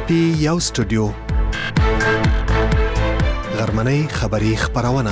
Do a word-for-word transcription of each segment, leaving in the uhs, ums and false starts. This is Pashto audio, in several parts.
پی یو سټوډیو غرمنۍ خبری خبرونه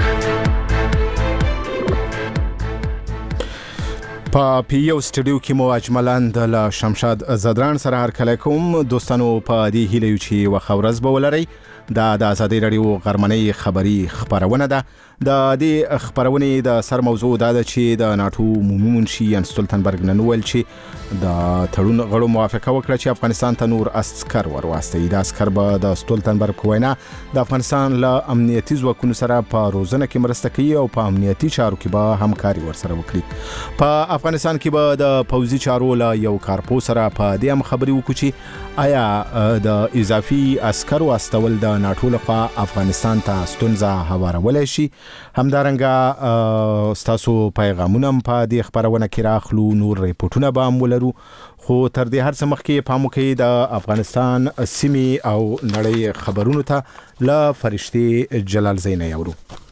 په پی یو سټوډیو کې مو اجملان د شمشاد زدران سره هر کله کوم دوستانو په دې هیله یو چې وخورز به ولري دا د ازادي رادیو غرمنۍ خبری خبرونه ده د دې خبرونه د سر موضوع دا ده چې د ناتو عمومي منشي ان ستولتنبرګ نن ویل چې د تړون غړو موافقه وکړه چې افغانستان ته نور عسكر ورواستي د عسكر به د ستولتنبرګ وینا د افغانستان له امنیتي ځواکونو سره په روزنه کې مرسته کوي او په امنیتي چارو کې به همکاري ورسره وکړي په افغانستان کې به د پوځي چارو له یو کارپو سره په دې هم خبري وکړي چې آیا د اضافي عسكر واستول د ناتو لخوا افغانستان ته ستونزه هوارول شي همدارنګه ستاسو پیغامونه په دې خبرونه کې راخلو نور ریپورتونه به هم ولرو خو تر دې هر څه مخکې پام وکړئ د افغانستان سیمې او نړۍ خبرونو ته له فرشتي جلال زینه یورو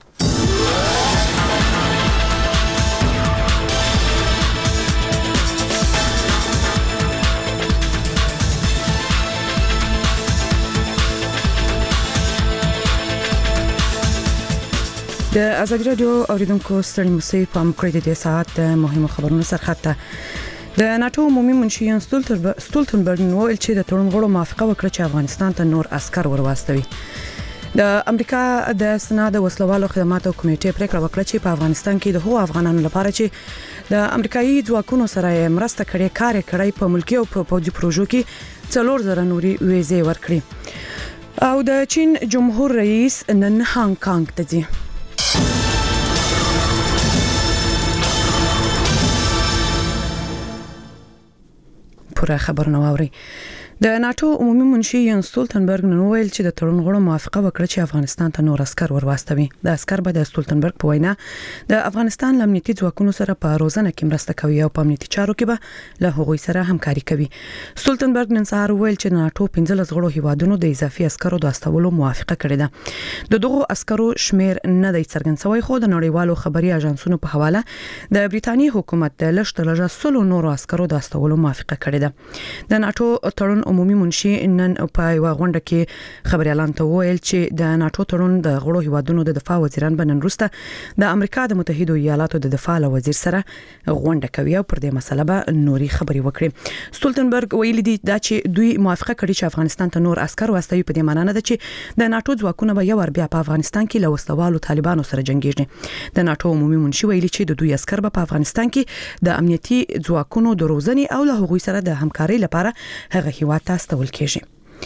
د ازادي رادیو اوریدونکو ستړي مسئ په مکرې د ساعت د مهمو خبرونو سرخطه د ناتو عمومي منشي ان ستولتنبرګ ویل چې د تړون غړو موافقه وکړه چې افغانستان ته نور عسكر ورواستوي د امریکا د سنا د وسلوالو خدماتو کمیټې پریکړه وکړه چې په افغانستان کې د هغو افغانانو لپاره چې د امریکایي ځواکونو سره مرسته کړي کار کوي په ملکی او پروژو پروژو کې څلور زره نوري ویزې ورکړي او د چین جمهور رئیس نن هانګ کانګ ته ځي پوره خبرونه واوري د ناتو عمومي منشي یان ستولتنبرګ نن ویل چې د تړون غړو موافقه وکړه چې افغانستان ته نور عسكر ورواستوي د عسكر به د ستولتنبرګ په وینا د افغانستان امنیتي ځواکونو سره په روزنه کې مرسته کوي او په امنیتي چارو کې به له هغوی سره همکاري کوي ستولتنبرګ نن سهار ویل چې ناتو پنځه لس غړو هیوادونو د اضافي عسكرو د استولو موافقه کړې ده د دغو عسكرو شمیر نه دی څرګند شوی خو د نړیوالو خبري اژانسونو په حواله د بریتانیې حکومت د لشت لږه سلو نورو عسكرو د استولو موافقه کړې ده د ناتو تړون عمومي منشي نن په یو غونډه کې خبري اعلان ته ویل چې د ناتو تړون د غړو هیوادونو د دفاع وزیران بنن وروسته د امریکا د متحده ایالاتو د دفاع وزیر سره غونډه کوي او پر دې مسله به نوري خبري وکړي ستولتنبرګ ویلي دی چې دوی موافقه کړې چې افغانستان ته نور عسكر واستوي په دې معنی نه ده چې د ناتو ځواکونه به یو ور بیا په افغانستان کې له وسلوالو طالبانو سره جنگيږي د ناتو عمومي منشي ویلي چې د دوی عسكر به په افغانستان کې د امنیتي ځواکونو د روزنې او له هغوی سره د همکارۍ لپاره هغه هیواد ته استول کېږي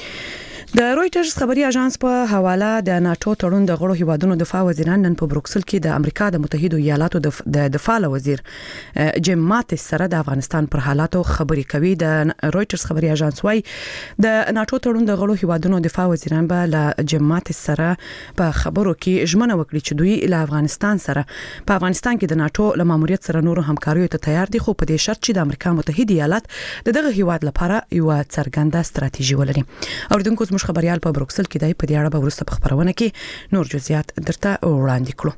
د رويټرز خبري اژانس په حواله د ناتو تړون د غړو هیوادونو دفاع وزیران نن په بروکسل کې د امریکا د متحده ایالاتو د دفاع وزیر جیم ماتس سره د افغانستان پر حالاتو خبري کوي د رويټرز خبري اژانس وايي د ناتو تړون د غړو هیوادونو دفاع وزیران به له جیم ماتس سره په خبرو کې ژمنه وکړي چې دوی له افغانستان سره په افغانستان کې د ناتو له ماموریت سره نور همکاریو ته تیار دي خو په دې شرط چې د امریکا متحده ایالات دغه هیواد لپاره یو څرګنده ستراتیژي ولري اوریدونکو خبريال په بروکسل کې دای په دې اړه به ورسته په خبرونه کې نور جزئیات درته وړاندې کړو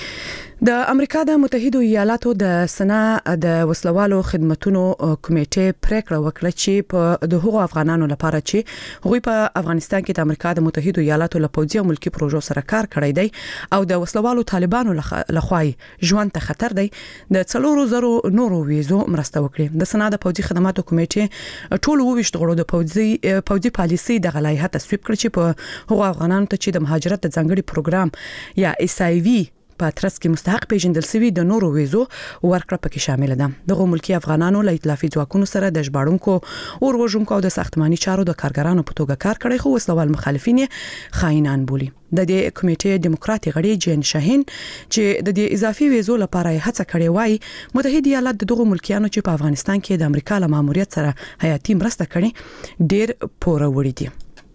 د امریکا د متحده ایالاتو د سنا د وسلوالو خدماتو کمیټې پریکړه وکړه چې په دغه افغانانو لپاره چې غوي په افغانستان کې د امریکا د متحده ایالاتو له پوځي او ملکی پروژو سره کار کړی دی او د وسلوالو طالبانو لخوا ژوند ته خطر دی د څلورو زرو نورو ویزو مرسته وکړي د سنا د پوځي خدماتو کمیټې ټول وویشت غړو د پوځي پوځي پالیسي د غلایحه تصویب کړ چې په هغو افغانانو ته چې د مهاجرت د ځنګړي پروګرام یا اس آی وی پاترس کې مستحق پیژندل شوی د نورو ویزو ورکړه پکې شامل ده دغه ملکی افغانانو له ائتلافي ځواکونو سره د ژباړونکو او وژونکو او د ساختماني چارو د کارګرانو په توګه کار کړی خو وسلوال مخالفین خاینان بولي د دې کمیټې دیموکراتي غړي جین شاهین چې د دې اضافي ویزو لپاره هڅه کړې وای متحده ایالات دغه ملکیانو چې په افغانستان کې د امریکا له ماموریت سره حیاتي مرسته کړي ډېر پوره وړي دي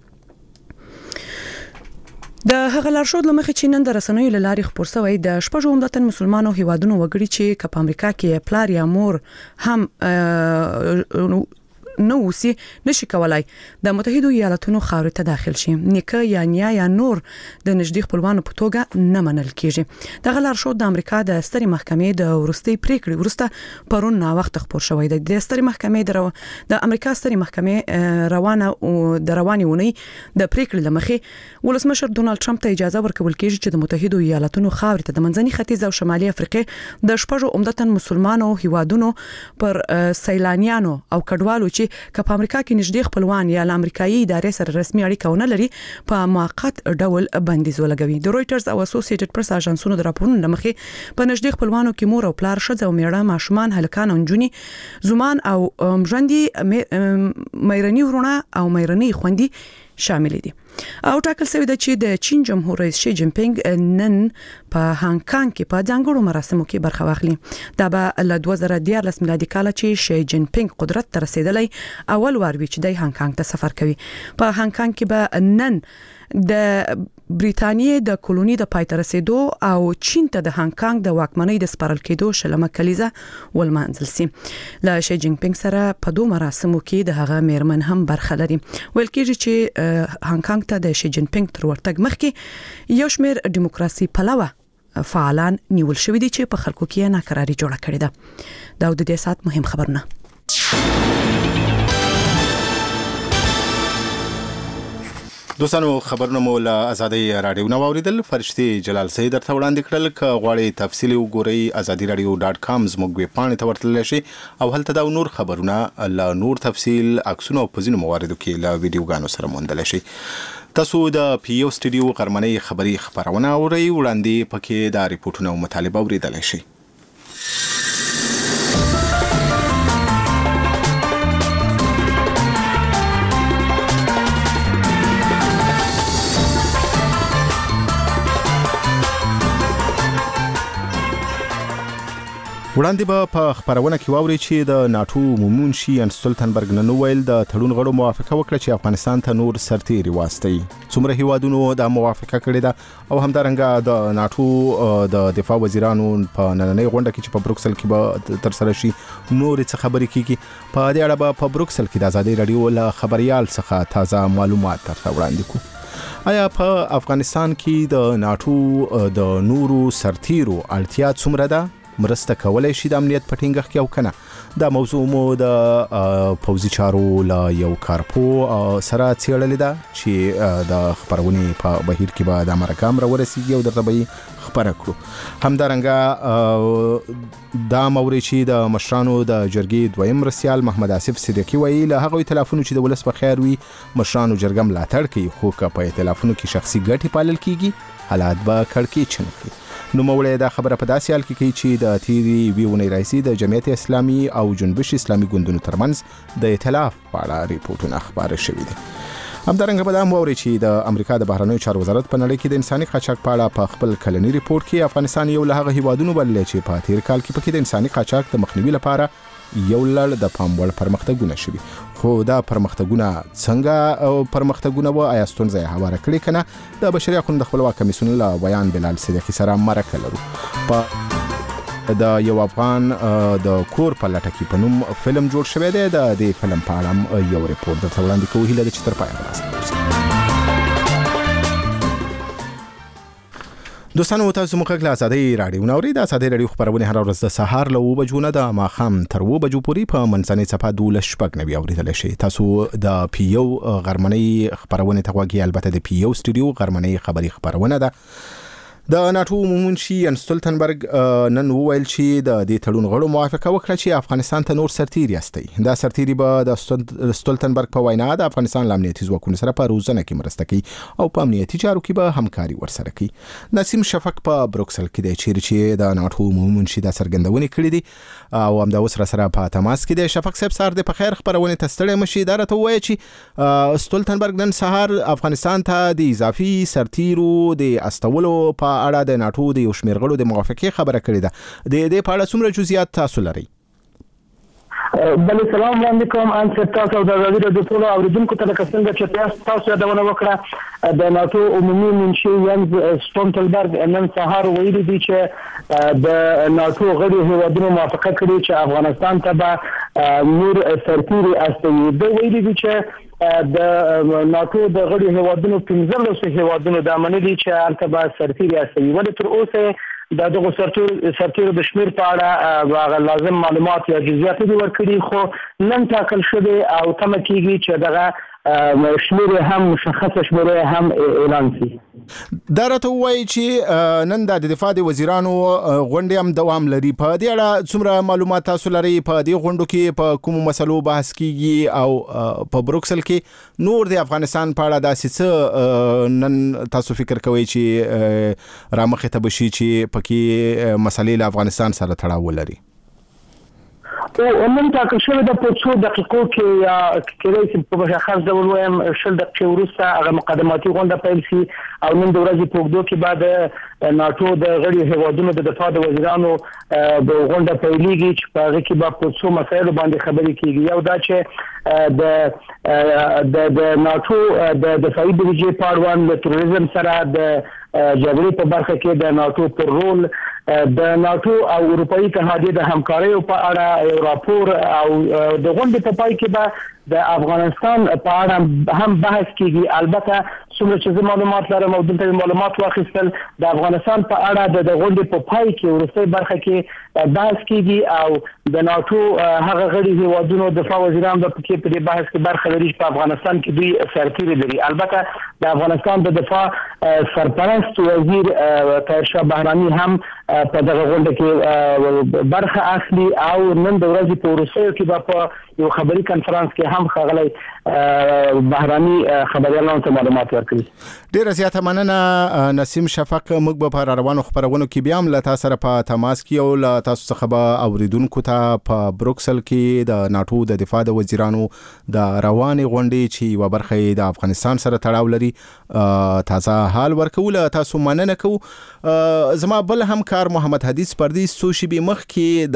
د هغه لارښود لمخې چې نن د رسنیو لارې خبر شوی د شپږو عمدتاً مسلمانانو هیوادونو وګړي چې په امریکا کې پلار یا مور هم نه اوسي نشي کولای د متحده ایالاتونو خاورې ته داخل شي. نیکه یا نیا یا نور د نږدې خپلوانو په توګه نه منل کیږي. دغه لارښود د امریکا د سترې محکمې د ورستۍ پریکړې ورسته پرون نا وخت خبر شوی دی. د سترې محکمې درو د امریکا سترې محکمې روانه او د رواني ونی د پریکړې لمخې ولسمشر ډونالد ټرمپ ته اجازه ورکول کیږي چې د متحده ایالاتونو خاورې ته د منځني ختیځ او شمالي افریقې د شپږو عمدتاً مسلمانانو هیوادونو پر سیلانیانو او کډوالو چې کپ امریکا کې نږدې خپلوان یا د امریکایي ادارې سره رسمي اړیکه ونه لري په موقت ډول بندیز ولګوي. د رويټرز او اسوسییټډ پریس اژانسونو د راپورونو لمخې په نږدې خپلوانو کې مور او پلار، ښځه او میړه، ماشومان، هلکان او نجونې، زومان او مژوندي، مېرني ورونه او مېرني خويندې شامل دي. او ټاکل شوی دی چې د چین جمهور رئیس شي جین پینګ نن په هانګ کانګ کې په ځانګړو مراسمو کې برخه واخلي. دا به له دوه زره دیارلس میلادي کال چې شي جین پینګ قدرت ته رسیدلی اول وار وی چې د هانګ کانګ ته سفر کوي. په هانګ کانګ کې به نن د بریتانیې د کولونی د پای ته رسیدو او چین ته د هانګ کانګ د واکمنۍ د سپارل کېدو شلمه کلیزه ولمانځل سي. له شي جین پینګ سره په دوه مراسمو کې د هغه میرمن هم برخه لري. ویل کېږي چې هانګ کانګ ته د شي جین پینګ تر ورتګ مخکې یو شمېر دیموکراسي پلوه فعالان نیول شوی دي چې په خلکو کې ناکراری جوړه کړې ده. دا د دې سات مهم خبرونه. دوستانو خبرونه مو له ازادي رادیو نو اوریدل. فرشتي جلال سید درته وړاندې کړل. ک غواړي تفصیلی وګورئ ازادي رادیو ډاټ کام زموږ ویب پاڼې ته ورتللی شئ او هلته دا نور خبرونه له نور تفصیل عکسونه او په ځینو مواردو کې له ویډیوګانو سره موندلی شئ. تاسو د پی یو سټډیو غرمنۍ خبري خبرونه اورئ. وړاندې پکې دا ریپورتونه او مطالبه اوریدلی شئ. وړاندې به په خبرونه کې واوري چې د ناتو عمومي منشي ان سټولتنبرګ نن ویل د تړون غړو موافقه وکړه چې افغانستان ته نور سرتیري واستوي. څومره هیوادونو دا موافقه کړې ده او همدارنګه د ناتو د دفاع وزیرانو په نننۍ غونډه کې چې په بروکسل کې به تر سره شي نور څه خبرې کیږي. په دې اړه به په بروکسل کې د ازادي رادیو له خبريال څخه تازه معلومات ترته وړاندې کوو. آیا په افغانستان کې د ناتو د نورو سرتیرو اړتیا څومره ده؟ مرسته کولای شي د امنیت په ټینګښت کې او کنه؟ دا موضوع مو د پوزي چارو لا یو کارپو سره څېړلې ده چې د خبرونې په بهیر کې به د مرکام را ورسیږي او درته به خبره کړو. همدارنګه دا موري چې د مشرانو د جرګې دویم رسیال محمد آصف صدیقی وایي له هغه ائتلافونو چې د ولس په خیر وي مشرانو جرګه ملاتړ کوي، خو که په ائتلافونو کې شخصي ګټې پالل کیږي حالات به کړکېچن کړي. نو موړې دا خبره په داسې حال کې کوي چې د تیری ویونی رئیسي د جمعیت اسلامي او جنبش اسلامي ګوندونو ترمنځ د ائتلاف په اړه ریپورتونه خبره شوې دي. همدارنګه به دا موري چې د امریکا د بهرنیو چارو وزارت په نړۍ کې د انساني قاچاق په اړه په خپل کلنی ریپورت کې افغانستان یو له هغه هیوادونو بللی چې په تیر کال کې پکې د انساني قاچاق د مخنیوي لپاره یو لړ د پام وړ پرمختګونه شوي. خو دا پرمختګونه څنګه او پرمختګونه و آیا ستونزه یې هواره کړې کنه؟ د بشري حقوقو د خپلواک کمیسیون له بیان بلال صدیقی سره مرکه لرو. په د یو افغان د کور په لټه کې په نوم فلم جوړ شوی دی. د دې فلم په اړه یو ریپورت درته وړاندې کوو. هیله ده چې تر پایه راسئ. دوستانو تاسو موږ له ازادي رادیو نو د ازادي رادیو خبرونه هر ورځ د سهار له اوه بجو نه د ماښام تر اوه بجو پورې په منځنۍ صفحه دولس شپږ نوي اوریدل شي. تاسو د پی یو غرمنۍ خبرونه ته وګورئ. البته د پی یو سټډیو غرمنۍ خبري خبرونه ده. د ناتو عمومي منشي ان سټولتنبرګ نن وویل چې د دې تړون غړو موافقه وکړه چې افغانستان ته نور سرتیري استوي. دا سرتیري به د سټولتنبرګ په وینا د افغانستان امنیتي ځواکونو سره په روزنه کې مرسته کوي او په امنیتي چارو کې به همکاري ورسره کوي. نسیم شفق په بروکسل کې دی چې د ناتو عمومي منشي د څرګندونې کړې دي او هم د اوس سره په تماس کې دی. شفق صاحب سار د په خیر خبرونه تستړی مشي. دا راته وایي چې سټولتنبرګ نن سهار افغانستان ته د اضافي سرتیرو د استولو په اړه د ناتو د یو شمېر غړو د موافقې خبره کړې ده. د دې په اړه څومره جزئیات تاسو لرئ؟ بل سلام علیکم ان تاسو د ازادي رادیو ټول اوریدونکو ته څنګه چې تاسو یادونه وکړه د ناتو عمومي منشي ینز سټولتنبرګ نن سهار ویلي دي چې د ناتو غړي هیوادونو موافقه کړې چې افغانستان ته به نور سرتیري استوي د ویلي دي چې د ناتو د غړي هیوادونو پنځه هیوادونو د منلي چې البته سرتیري استوي ولې تر اوسه د دغه سرتیرو سرتیرو د شمیر په اړه لازم معلومات یا جزئیات دي ورکړي خو نن ټاکل شوی او تم کیږي چې دغه شمیر هم مشخص شمیر هم اعلان شي. دا راته وایي چې نن د دفاع د وزیرانو غونډې هم دوام لري. په دې اړه څومره معلومات تاسو لرئ؟ په دې غونډو کې په کومو مسلو بحث کیږي او په بروکسل کې نور د افغانستان په اړه داسې څه نن تاسو فکر کوئ چې رامخې ته بشي چې پکې مسلې له افغانستان سره تړاو ولري؟ او نن تاکل شوی د په څو دقیقو کې یا کېدای شي په مشخص ډول وایم شل دقیقې وروسته هغه مقدماتي غونډه پیل شي او نن د ورځې په اوږدو کې بعد ناتو د غړي هیوادونو د دفاع د وزیرانو د غونډه پیلېږي چې په هغه کې به په څو مسایلو باندې خبرې کېږي. یو دا چې د د ناتو د دفاعي بودیجې په اړوند د تروریزم سره د جګړې په برخه کې د ناتو پر رول د ناتو او اروپאי اتحادیه د همکاریو په اړه یو راپور او د غونډې په پای کې به د افغانستان په اړه هم بحث کیږي. البته څومره چې معلومات لرم او دلته معلومات واخیستل د افغانستان په اړه د غونډې په پای کې ورسته برخه کې بحث کیږي او د ناتو هغه غړي هیوادونو دفاع وزیران د پکې په دې بحث کې برخه لري په افغانستان کې دوی سرتیري لري. البته د افغانستان د دفاع سرپرست وزیر طاهرشاه بهرامي هم په دغه غونډه کې برخه اخلي او نن د ورځې په وروستیو کې په یو خبري کانفرنس کې هم خغلی بهرامي خبريالانو ته معلومات ورکړي. ډیره زیاته مننه نسیم شفق. موږ به په روانو خبرونو کې بیا هم له تاسو سره په تماس کې او له تاسو څخه به اوریدونکو ته په بروکسل کې د ناتو د دفاع د وزیرانو د رواني غونډې چې یو برخه د افغانستان سره تړاو لري تازه حال ورکول. تاسو مننه کوو. زما بل همکار محمد حدیث پردیس څو شېبې مخکې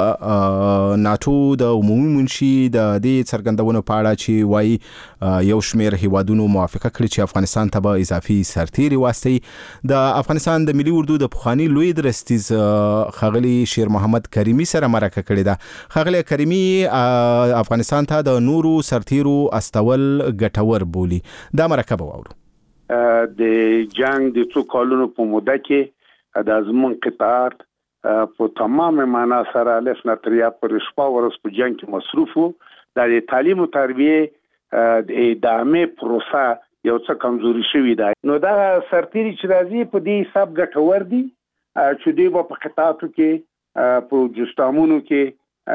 د ناتو د عمومي منشي د دې څرګندونو په اړه چې وایي یو شمېر هیوادونو موافقه کړې چې افغانستان ته به اضافي سرتیري واستوي. د افغانستان د ملي اردو د پخواني لوی درستیز ښاغلي شیر محمد کریمي سره مرکه کړې ده. ښاغلی کریمي افغانستان ته د نورو سرتیرو استول ګټور بولي. دا مرکه به واورو. د جنگ د څو کالونو په موده کې د زمون قطاعت په تمام معنا سره الف نتریا پر شپه ورځ په جنگ کې مصروف وو. د تعلیم او تربیه د ادامه پروسه یو څه کمزوري شوې ده. نو دا سرتیري چې راځي په دې حساب ګټور دي چې دوی په قطاعاتو کې په جستامونو کې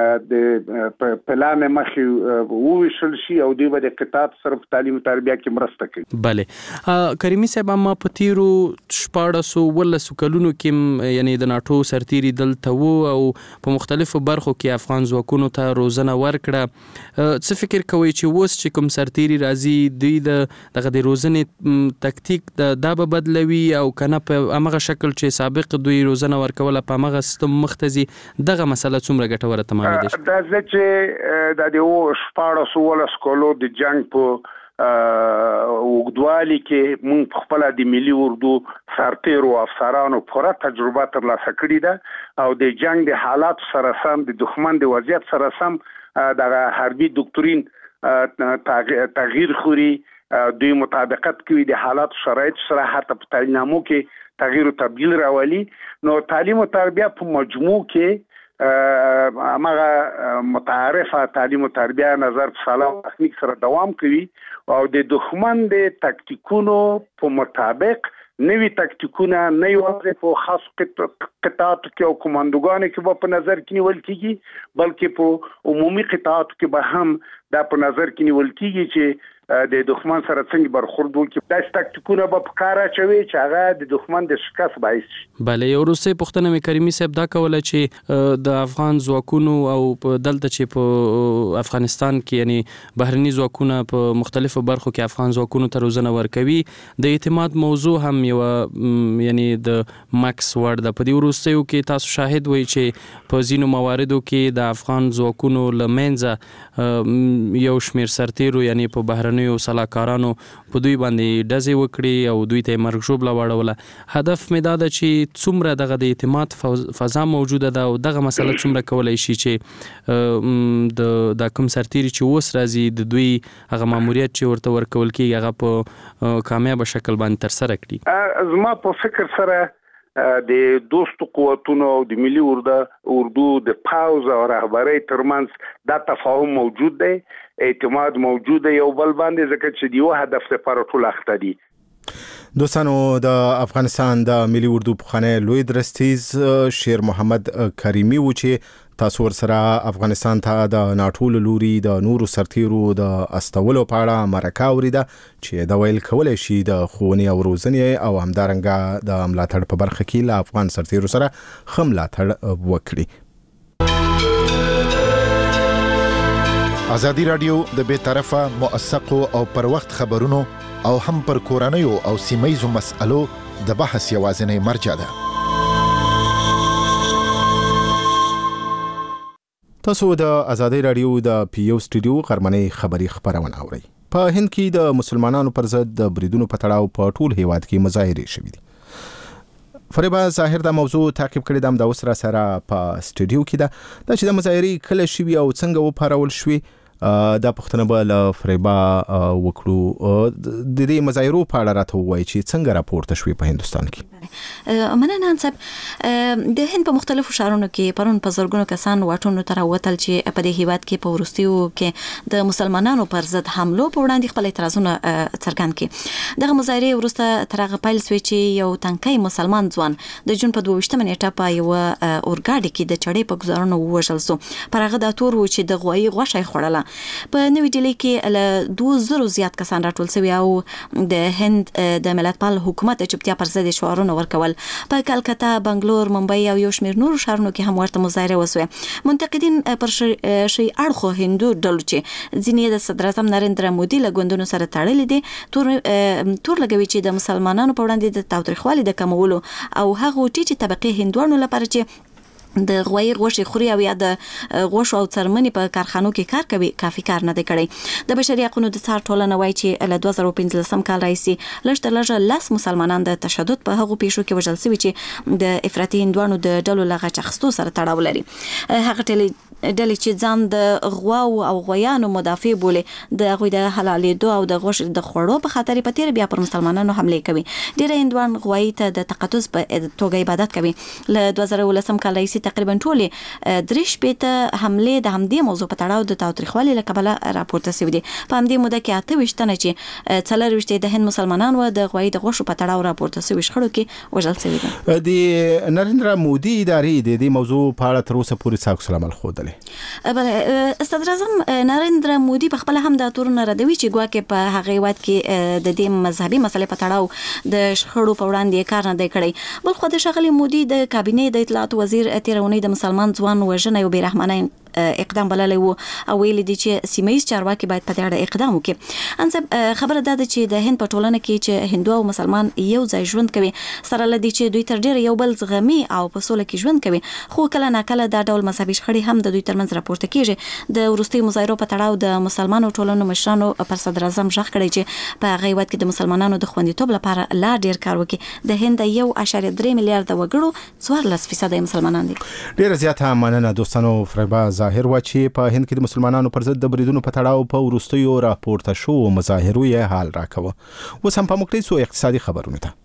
د پلان مخې وویشل شي او دوی به د قطاعت سره په تعلیم او تربیه کې مرسته کوي. بله کریمي صاحب، ما په تیرو شپاړسو ولسو کلونو کې یعنی د ناتو سرتیري دلته وو او په مختلفو برخو کې افغان ځواکونو ته روزنه ورکړه. څه فکر کوئ چې اوس چې کوم سرتیري راځي دوی د دغه د روزنې تکتیک دا به بدلوي او کنه په هغه شکل چې سابق دوی روزنه ورکوله په هغه سیستم مختزي دغه مسله څومره ګټوره تمامه ده؟ دا چې د دې شپاړسو ولس کولو د جنگ په وګدوالي کې مونږ خپل د ملي اردو سرتیرو افسرانو پوره تجربه ترلاسه کړې ده او د جنگ د حالات سره سم د دښمن د وضعیت سره سم د حربي دکترین تغییر خوري، دوی مطابقت کوي د حالات شرایط سره حتی په تعلیمنامو کې تغییر او تبدیل راولي. نو تعلیم او تربیه په مجموع کې هماغه متعارفه تعلیم او تربیه نظر په سالا تخنیک سره دوام کوي او د دښمن د تکتیکونو په مطابق نوی تکتیکونه نه یوازې په خاص قطاعاتو کې او کمانډوګانو کې په نظر کې نیول کیږي بلکې په عمومي قطاعاتو کې به هم دا په نظر کې نیول کیږي چې د دښمن سره څنګه برخورد وکړي. داسې تکتیکونه به په کار اچوي چې هغه د دښمن د شکست باعث شي. بله، یو وروستۍ پوښتنه مې کریمي صاحب دا کوله چې د افغان ځواکونو او دلته چې په افغانستان کې یعنی بهرني ځواکونه په مختلفو برخو کې افغان ځواکونو ته روزنه ورکوي، د اعتماد موضوع هم یو یعنی د مکس وړ ده. په دې وروستیو کې تاسو شاهد وئ چې په ځینو مواردو کې د افغان ځواکونو له منځه یو شمېر سرتیرو یعنی په بهرني رسنیو سلاکارانو په دوی باندې ډزې وکړي او دوی ته مرګ ژوبله واړوله. هدف مې دا ده چې څومره دغه د اعتماد فضا موجوده ده او دغه مسله څومره کولی شي چې د دا کوم سرتیري چې اوس راځي د دوی هغه ماموریت چې ورته ورکول کېږي هغه په کامیابه شکل باندې ترسره کړي. زما په فکر سره د دوستو قوتونو او د ملي اردو د پاوز او رهبرۍ ترمنځ دا تفاهم موجود دی، اعتماد موجود دی یو بل باندې، ځکه چې د یو هدف لپاره ټول اخته دي. دوستانو د افغانستان د ملي اردو پخوانی لوی درستیز شیر محمد کریمي و چې تاسو ورسره افغانستان ته د ناټو له لوري د نورو سرتیرو د استولو په اړه مرکه اورېده چې دا ویل کولی شي د ښوونې او روزنې او همدارنګه د ملاتړ په برخه کې له افغان سرتیرو سره ښه ملاتړ وکړي. ازادي راډیو د بې طرفه موثقو او پر وخت خبرونو او هم پر کورنیو او سیمه‌یزو مسألو د بحث یوازینی مرجع ده. تاسو د ازادي راډیو د پیو سټوډیو غرمنۍ خبری خبرونه اورئ. په هند کې د مسلمانانو پر ضد د بریدونو په تړاو په ټول هیواد کې مظاهرې شوې دي. فریبا ظاهر د موضوع تعقیب کړی د اوس را سره په سټوډیو کې ده د چې د مظاهرې کله شوي او څنګه وپارول شوي دا پښتنه به له فریبا وکړو. د دې مظاهرو په اړه راته ووایي چې څنګه راپورته شوي په هندوستان کې. مننه انصب. د هند په مختلفو ښارونو کې پرون په زرګونو کسان واټونو ته راوتل چې په دې هیواد کې په وروستیو کې د مسلمانانو پر ضد حملو په وړاندې خپل اعتراضونه څرګند کړي. دغه مظاهرې وروسته تر هغه پیل شوې چې یو تنکۍ مسلمان ځوان د جون په دوه ویشتمه نیټه په یوه اورګاډي کې د چړې په ګزارونو ووژل سو. پر هغه دا تور و چې د غوایي غوښه یې خوړله. په نوې ډیلي کې له دوه زرو زیات کسان راټول شوي او د هند د ملتپال حکومت د چوپتیا پر ضد شعارونه ورکول. په کلکتا، بنگلور، ممبئی او یو شمېر نورو ښارونو کې هم ورته مظاهرې وسوې. منتقدین پر شي اړخو هندو ډلو چې ځینې د صدر اعظم نریندرا مودي له ګوندونو سره تړلي دي تور تور لګوي چې د مسلمانانو په وړاندې د تاوتریخوالي د کمولو او هغه ټیټې طبقې هندوانو لپاره چې د غوایي غوښې خوري او یا د غوښو او څرمنې په کارخانو کې کار کوي کافي کار نه دی کړی. د بشري حقوقو د څار ټولنه وایي چې له دوه زره پنځلسم کال راهیسې لږ تر لږه لس مسلمانان د تشدد په هغو پیښو کې وژل شوي چې د افراطي هندوانو د ډلو له غچ اخیستو سره تړاو لري. هغه ډلې چې ځان د غواو او غویانو مدافع بولي د هغوی د حلالېدو او د غوښې د خوړو په خاطر په تیر بیا پر مسلمانانو حملې کوي. ډېر هندوان غوایي ته د تقدس په توګه عبادت کوي. له دوه زره ولسم کال راهیسې تقریبا ټولې درې شپېته حملې د همدې موضوع په تړاو د تاوتریخوالي له کبله راپورته شوي دي. په همدې موده کې اته ویشت تنه چې څلرویشت د هند مسلمانان و د غوایي د غوښو په تړاو راپورته شوي شخړو کې وژل شوي دي. د نریندرا مودي ادارې د دې موضوع په اړه تر اوسه پورې څه عکس العمل ښودلی؟ بله صدر اعظم نریندرا مودي په خپل هم دا تورونه ردوي چې ګواکې په هغه هیواد کې د دې مذهبي مسلې په تړاو د شخړو په وړاندې کار نه دی کړی. بل خو د ښاغلي مودي د کابینې د اطلاعات وزیر تېره اونۍ د مسلمان ځوان وژنه یو بېرحمانه اقدام بللی و او ویلي دي چې سیمه‌ییز چارواکي باید په دې اړه اقدام وکړي. انصب خبره دا ده چې د هند په ټولنه کې چې هندو او مسلمان یو ځای ژوند کوي سره له دې چې دوی تر ډېره یو بل زغمي او په سوله کې ژوند کوي، خو کله ناکله دا ډول مذهبي شخړې هم د دوی ترمنځ راپورته کېږي. د وروستیو مظاهرو په تړاو د مسلمانو ټولنو مشرانو پر صدر اعظم غږ کړی چې په هغه هیواد کې د مسلمانانو د خوندیتوب لپاره لا ډېر کار وکړي. د هند یو اعشاریه درې میلیارډ وګړو څوارلس فیصده مسلمانان دي. ډېره زیاته مننه دوستانو. فریبا ظاهر و چې په هند کې د مسلمانانو پر ضد د بریدونو په تړاو په وروستیو راپورته شوو مظاهرو یې حال راکوه. اوس هم په موږ ته اقتصادي خبرونه ته.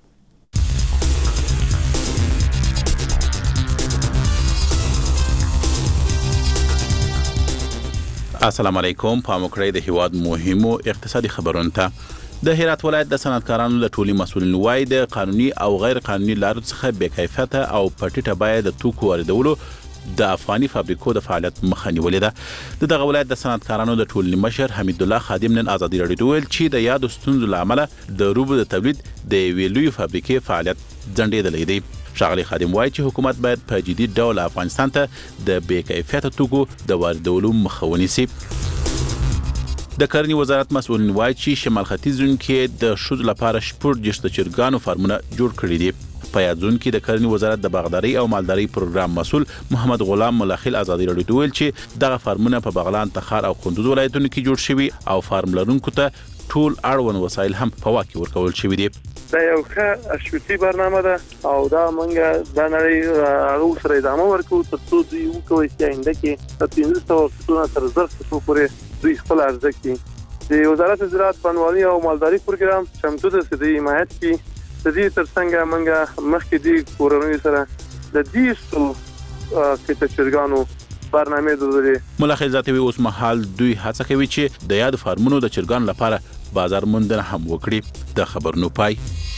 السلام علیکم. په موږ د هیواد مهمو اقتصادي خبرونه ته. د هرات ولایت د صنعتکارانو له ټولي مسؤلین وایي د قانوني او غیر قانوني لارو څخه بې کیفیته او په ټیټه بیه د توکو واردولو د افغاني فابریکو د فعالیت مخه نیولې ده. د دغه ولایت د صنعتکارانو د ټولنې مشر حمید الله خادم نن ازادي راډیو ویل چې د یادو ستونزو له امله د روبو د تولید د یوې لویې فابریکې فعالیت ځنډېدلی دی. ښاغلي خادم وایي چې حکومت باید په جدي ډول افغانستان ته د بې کیفیته توکو د واردولو مخه ونیسي. د کرنې وزارت مسؤلین وایي چې شمال ختیځ زون کې د ښځو لپاره شپږ دېرش د چرګانو فارمونه جوړ کړي دي. په یاد زون کې د کرنې وزارت د باغدارۍ او مالدارۍ پروګرام مسؤل محمد غلام ملاخیل ازادي راډیو ویل چې دغه فارمونه په بغلان، تخار او کندوز ولایتونو کې جوړ شوي او فارم لرونکو ته ټول اړوند وسایل هم په واک کې ورکول شوي دي. دا یو ښه اشوتي برنامه ده او دا موږ د نړۍ هغه سره ادامه ورکوو ترڅو دوی وکوي چې آینده کې د پنځه سوه کسونو تر زر کسو پورې دوی خپل عرضه کړي. د وزارت زراعت بڼوالي او مالداري پروګرام چمتو ده چې د حمایت کړي. د دې ترڅنګ موږ مخکې د کورنیو سره د دې څو کته چرګانو برنامه درلودې. ملا خیزاتوي اوس مهال دوی هڅه کوي چې د یاد فارمونو د چرګانو لپاره بازار موندنه هم وکړي. د خبرونو پای.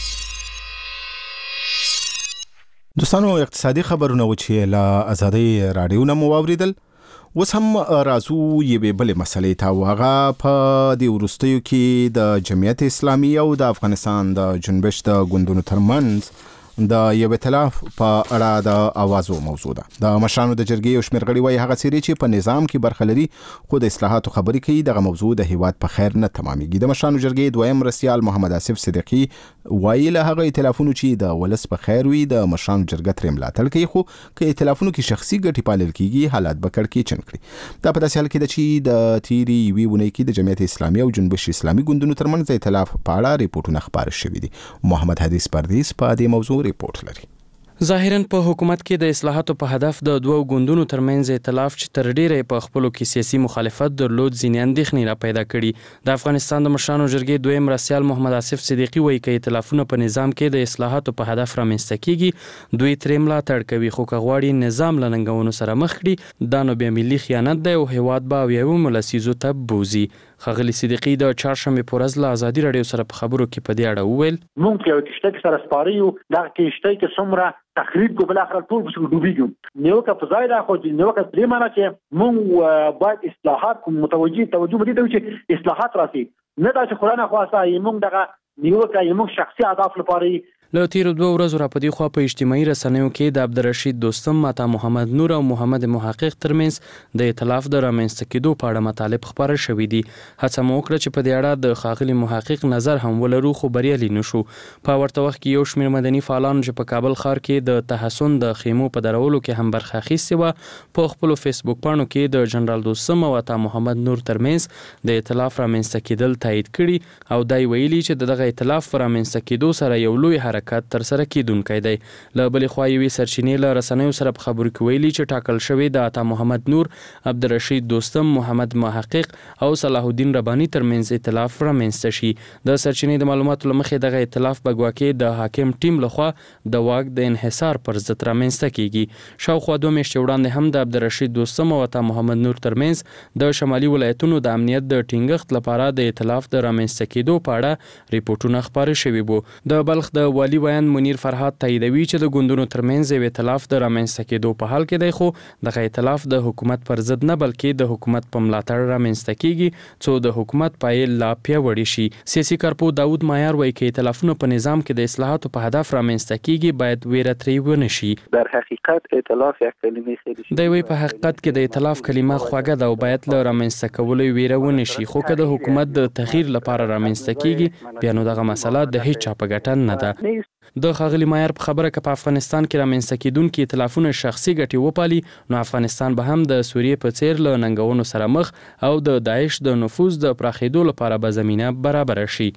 دوستانو اقتصادي خبرونه و چې له آزادۍ رادیو نه مو واوریدل. اوس هم راځو یوې بلې مسلې ته، او هغه په دې وروستیو کې د جمعیت اسلامي او د افغانستان د جنبش د ګوندونو ترمنځ د یو ائتلاف په اړه د اوازو موضوع ده. د مشرانو د جرګې یو شمېر غړي وایي هغه څیرې چې په نظام کې برخه لري خو د اصلاحاتو خبرې کوي دغه موضوع د هیواد په خیر نه تمامېږي. د مشرانو جرګې دویم مرستیال محمد آصف صدیقي وایي له هغه ائتلافونو چې د ولس په خیر وي د مشرانو جرګه ترې ملاتړ کوي، خو که ائتلافونو کې شخصي ګټې پالل کېږي حالات به کړکېچن کړي. دا په داسې حال کې ده چې د تیرې یوې اونۍ کې د جمعیت اسلامي او جنبش اسلامي ګوندونو ترمنځ د ائتلاف په اړه ریپورټونه خپاره شوي دي. محمد حدیث پردیس په دې موضوع ریپورټ لري. ظاهراً په حکومت کې د اصلاحاتو په هدف د دوو ګوندونو ترمنځ ائتلاف چې تر ډیره په خپلو کې سیاسي مخالفت درلود ځینې اندېښنې را پیدا کړي. د افغانستان د مشرانو جرګې دویم مرستیال محمد آصف صدیقي وایي چې ائتلافونه په نظام کې د اصلاحاتو په هدف رامنځته کیږي دوی ترې ملاتړ کوي، خو که غواړي نظام له ننګونو سره مخ کړي دا نو بیا ملي خیانت دی او هیواد به اویاومو لسیزو ته بوزي. ښاغلي صدیقي د چهارشنبې په ورځ له ازادي راډیو سره په خبرو کې په دې اړه وویل موږ یو کشته سره سپاره یو دغه کشته کې څومره تخریب کو بل اخر ټول بشو ډوبېږو نیو کا فضای دا خو نیو کا پرې معنا چې موږ باید اصلاحات متوجي توجه دې ته چې اصلاحات راسي نه دا چې قرآن خواسته موږ دغه نیو کا موږ شخصي اهداف لپاره له تیرو دوه ورځو را پدې خوا په اجتماعي رسنیو کې د عبدالرشید دوستم، ماتا محمد نور او محمد محقق ترمنځ د ائتلاف د رامنځته کېدو په اړه مطالب خپاره شوي دي. هڅه مو وکړه چې په دې اړه د ښاغلي محقق نظر هم ولرو خو بریالي نشو. په ورته وخت کې یو شمېر مدني فعالانو چې په کابل ښار کې د تحسن د خیمو په درولو کې هم برخه اخیستې وه په خپلو فیسبوک پاڼو کې د جنرال دوستم او عطا محمد نور ترمنځ د ائتلاف رامنځته کېدل تایید کړي او دا ویلي چې دغه ائتلاف په رامنځته کېدو سره یو لوی حرکت تر سره کیدونکی دی. له بلې خوا یوې سرچینې له رسنیو سره په خبرو کې ویلي چې ټاکل شوی د عطا محمد نور، عبدالرشید دوستم، محمد محقق او صلاح الدین رباني ترمنځ ائتلاف رامنځته شي. د سرچینې د معلوماتو له مخې دغه ائتلاف په ګواکې د حاکم ټیم لخوا د واک د انحصار پر ضد رامنځته کیږي. شاوخوا دوه میاشتې وړاندې هم د عبدالرشید دوستم او عطا محمد نور ترمنځ د شمالي ولایتونو د امنیت د ټینګښت لپاره د ائتلاف د رامنځته کېدو په اړه ریپورټونه خپاره شوي وو. د بلخ د والي ویان منیر فرهاد تاییدوي چې د ګوندونو ترمنځ یو ائتلاف د رامنځته کېدو په حال کې دی، خو دغه ائتلاف د حکومت پر ضد نه بلکې د حکومت په ملاتړ رامنځته کیږي څو د حکومت پایل لا پیاوړی شي. سیاسي کارپو داود مایار وایي چې ائتلافونه په نظام کې د اصلاحاتو په هدف رامنځته کیږي باید ویره ترې ونه شي. در حقیقت ائتلاف یک کلمه خیلی دی وایي په حقیقت کې د ائتلاف کلمه خوږه ده او باید له رامنځته کولو ویره ونه شي، خو که د حکومت د تغییر لپاره رامنځته کیږي بیا نو دغه مسله د هیڅ چا په ګټه نه ده. د ښاغلي مایر په خبره که په افغانستان کې رامنځته کېدونکي ائتلافونه شخصي ګټې وپالي نو افغانستان به هم د سوریې په څیر له ننګونو سره مخ او د داعش د نفوذ د پراخېدو لپاره به زمینه برابره شي.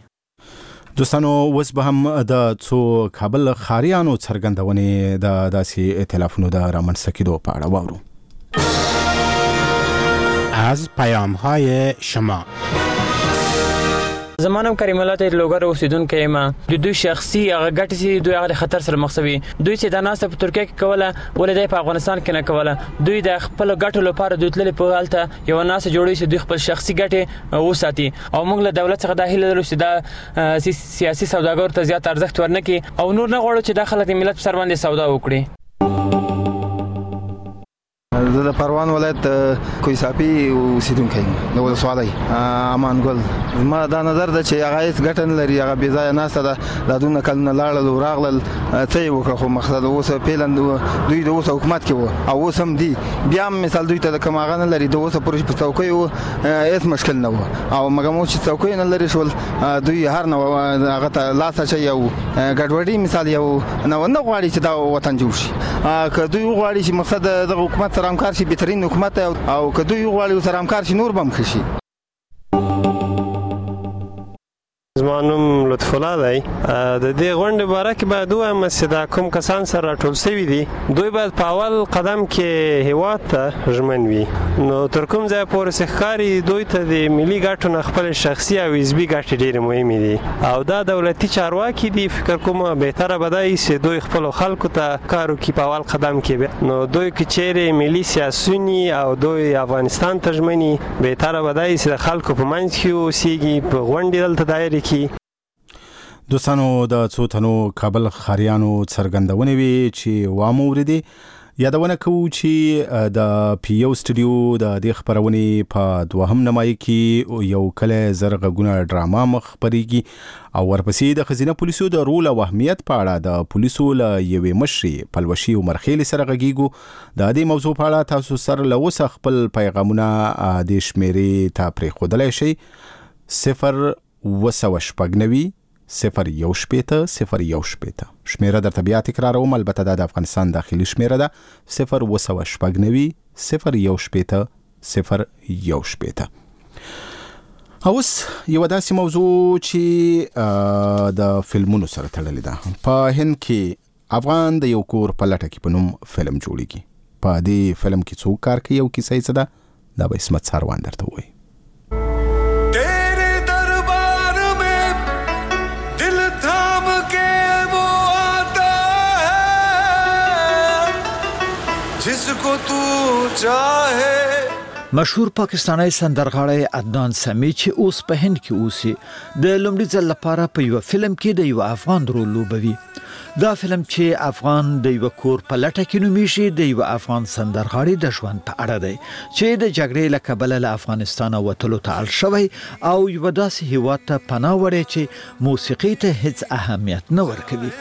دوستانو اوس به هم د څو کابل ښاریانو څرګندونې د داسې ائتلافونو د رامنځته کېدو په اړه واورو. از پیام‌های شما زمانم کریم الله ته لوګر اوسیدونکو یم. د دوی شخصي هغه ګټې چې دوی هغه خطر سره مخ شوي، دوی چې د ناسته په ترکیه کې کوله ولې د په افغانستان کې نه کوله، دوی د خپل ګټو لپاره دوی تللی په حالت یو ناسه جوړوي چې دوی خپل شخصي ګټې وساتي او موږ له دولت څخه د هیله لرو چې دا سیاسي سوداګر ته زیات ارزښت ورنکړي او نور نه غواړو چې د خلک د ملت په سر باندې سودا وکړي. زه د پروان ولایت کوی صافي اوسیدونکی یم د ولسوالۍ امان ګل. زما دا نظر ده چې هغه هېڅ ګټه نه لري، هغه بې ځایه ناسته ده، دا دونه کلونه لاړل او راغلل څه یې وکړه، خو مقصد اوس پیلن دوی د اوس حکومت کې وو او اوس هم دي، بیا هم مثال دوی ته د کوم هغه نه لري، د اوسه پورې په څوکۍ وو هېڅ مشکل نه وو او مګر مو چې څوکۍ نه لري شول دوی هر نه هغه ته لاس اچوي او ګډوډي مثال یو نه غواړي چې دا وطن جوړ شي. که دوی وغواړي چې مقصد د حکومت سره همکار شي بهترین حکومت او که دوی وغواړي سره همکار شي نور به هم ښه شي. زما نوم لطف الله دی. د دې غونډې باره کې باید ووایم چې دا کوم کسان سره راټول شوي دي دوی باید په اول قدم کې هیواد ته ژمن وي. نو تر کوم ځای پورې چې ښکاري دوی ته د ملي ګټو نه خپل شخصي او حزبي ګټې ډېرې مهمې دي او دا دولتي چارواکي دي. فکر کوم بهتره به دا وي چې دوی خپلو خلکو ته کار وکړي په اول قدم کې. نو دوی که چیرې ملي سیاسون او دوی افغانستان ته ژمني بهتره به دا وي چې د خلکو په منځ کې اوسېږي، په غونډې دلته دایره کړي. دوستانو د څو تنو کابل ښاریانو څرګندونې وي چې وامو وریدي. یادونه کوو چې د پی یو سټوډیو د دې خبرونې په دوهم نمایي کې یو کله زر غږونه ډراما مخ خپرېږي او ورپسې د ښځینه پولیسو د رول او اهمیت په اړه د پولیسو له یوې مشرې پلوشي عمر خیل سره غږیږو. د دې موضوع په اړه تاسو سره له اوسه خپل پیغامونه د شمیرې ته پرېښودلی شئ. صفر اوه سوه شپږ نوي صفر یو شپېته صفر یو شپېته. شمیره درته بیا تکراروم، البته دا د افغانستان داخلي شمیره ده. صفر اوه سوه شپږ نوي صفر یو شپېته صفر یو شپېته. اوس یو داسې موضوع چې د فلمونو سره تړلې ده. په هند کې افغان د یو کور په لټه کې په نوم فلم جوړیږي. په دې فلم کې څوک کار کوي او کیسه یې څه ده، دا به عصمت ساروان درته وایي. जिसको तू चाहे مشهور پاکستانی سندرغاړی عدنان سمی چې اوس په هند کې اوسي د لومړي ځل لپاره په یو فلم کې د یو افغان رول لوبوي. دا فلم چې افغان د یو کور په لټه کې نومیږي د یو افغان سندرغاړي د ژوند په اړه دی چې د جګړې له کبله له افغانستان وتلو ته اړ شوی او یو داسې هیواد ته پناه وړي چې موسیقي ته هیڅ اهمیت نه ورکوي.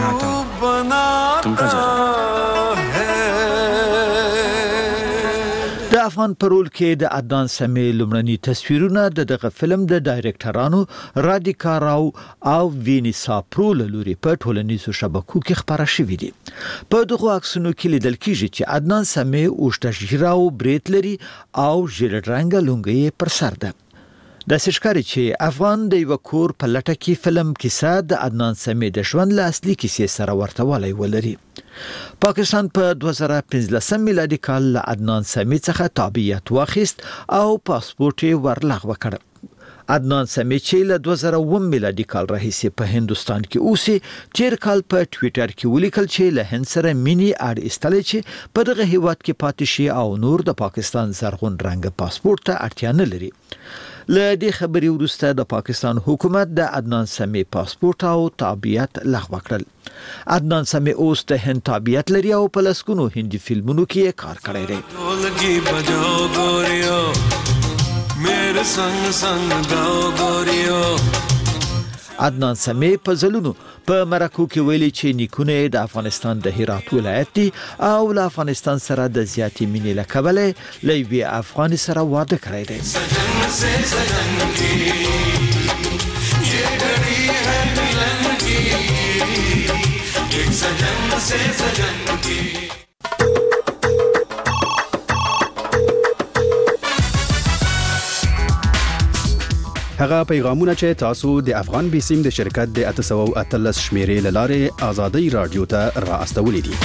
د افغان پرول کې د عدنان سمی لومړني تصویرونه د دغه فلم د ډایرکټرانو رادیکا راو او وینیسا پرو له لوري په ټولنیزو شبکو کې خپاره شوي دي. په دغه عکسونو کې لیدل کېږي چې عدنان سمی اوږده ږیره او برېت لري او ژیړ رنګه لونګۍ پر سر ده. د سشکاري چې افغان د یو کور په لټه کې فلم کیسه د عدنان سمی د ژوند له اصلي کیسې سره ورته والی ولري. پاکستان په دوه زره پنځلسم میلادي کال له عدنان سمی څخه تابعیت واخیست او پاسپورت یې ورلغوه کړ. عدنان سمی چې له دوه زره اووه میلادي کال راهیسې په هندستان کې اوسي تیر کال په ټویټر کې ولیکل چې له هند سره مینی اړ ایستلې چې په دغه هیواد کې پاتې شي او نور د پاکستان زرغون رنګ پاسپورت ته اړتیا نه لري. له دې خبرې وروسته د پاکستان حکومت د عدنان سمی پاسپورت او تابعیت لغوه کړل. عدنان سمی اوس د هند تابعیت لري او په لسګونو هندي فلمونو کې کار کړی دی. عدنان سمی په ځلونو په مرکو کې ویلي چې نیکونه د افغانستان د هرات ولایت دي او له افغانستان سره د زیاتې مینې له کبله له یوې افغاني سره واده کړی دی. هغه پیغامونه چې تاسو د افغان بیسیم د شرکت د اته سوه او اتلس شمیرې لاره آزادۍ رادیو ته را استولې دي.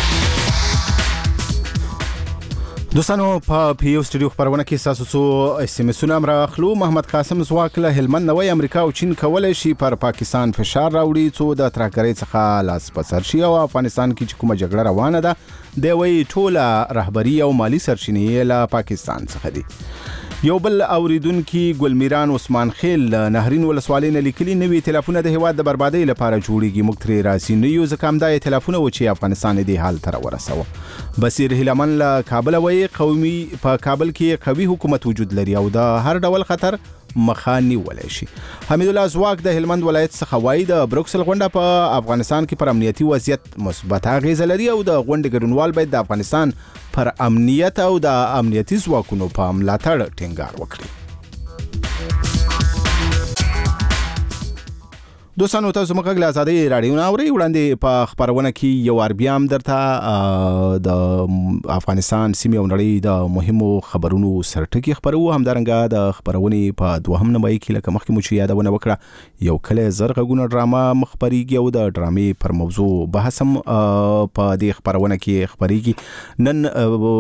دوستانو په پی یو سټوډیو خبرونه کې تاسو سو اس ام اس نمبر اخلو. محمد قاسم زواک له هلمند نوې امریکا او چین کولای شي پر پاکستان فشار راوړي څو د ترهګرۍ څخه لاس پسر شي او افغانستان کې چې کومه جګړه روانه ده د وی ټوله رهبری او مالی سرچینې له پاکستان څخه دي. یو بل اوریدونکو ګلمیران عثمان خیل نهرین ولسوالۍ نه لیکلي نوې ټلیفون د هیواد د بربادۍ لپاره جوړیږي موږ ترې راځي نه یو ځکه همدا ټلیفون و چې افغانستان دې حال تر ورسوه. بصیر هلمن له کابل وایي قومي په کابل کې قوي حکومت وجود لري او د هر ډول خطر مخانی ولای شي. حمید الله زواک د هلمند ولایت څخه وایي د بروکسل غونډه په افغانستان کې پر امنیتي وضعیت مثبت اغیزه لري او د غونډې ګډونوال باید د افغانستان پر امنیت او د امنیتي ځواکونو په ملاتړ ټینګار وکړي. دوستانو تاسو موږ له آزادۍ رادیو نه اورئ. وړاندې په خبرونه کې یو ار بیا هم درته د افغانستان سیمې او نړۍ د مهمو خبرونو سرټکی خبرو. همدارنګه د خبرونې په دوهم نمبر کې لکه مخکې مو چې یادونه وکړه یو کله زرغونه ډرامه مخبريږي او د ډرامې پر موضوع بحث هم په دې خبرونه کې خبريږي. نن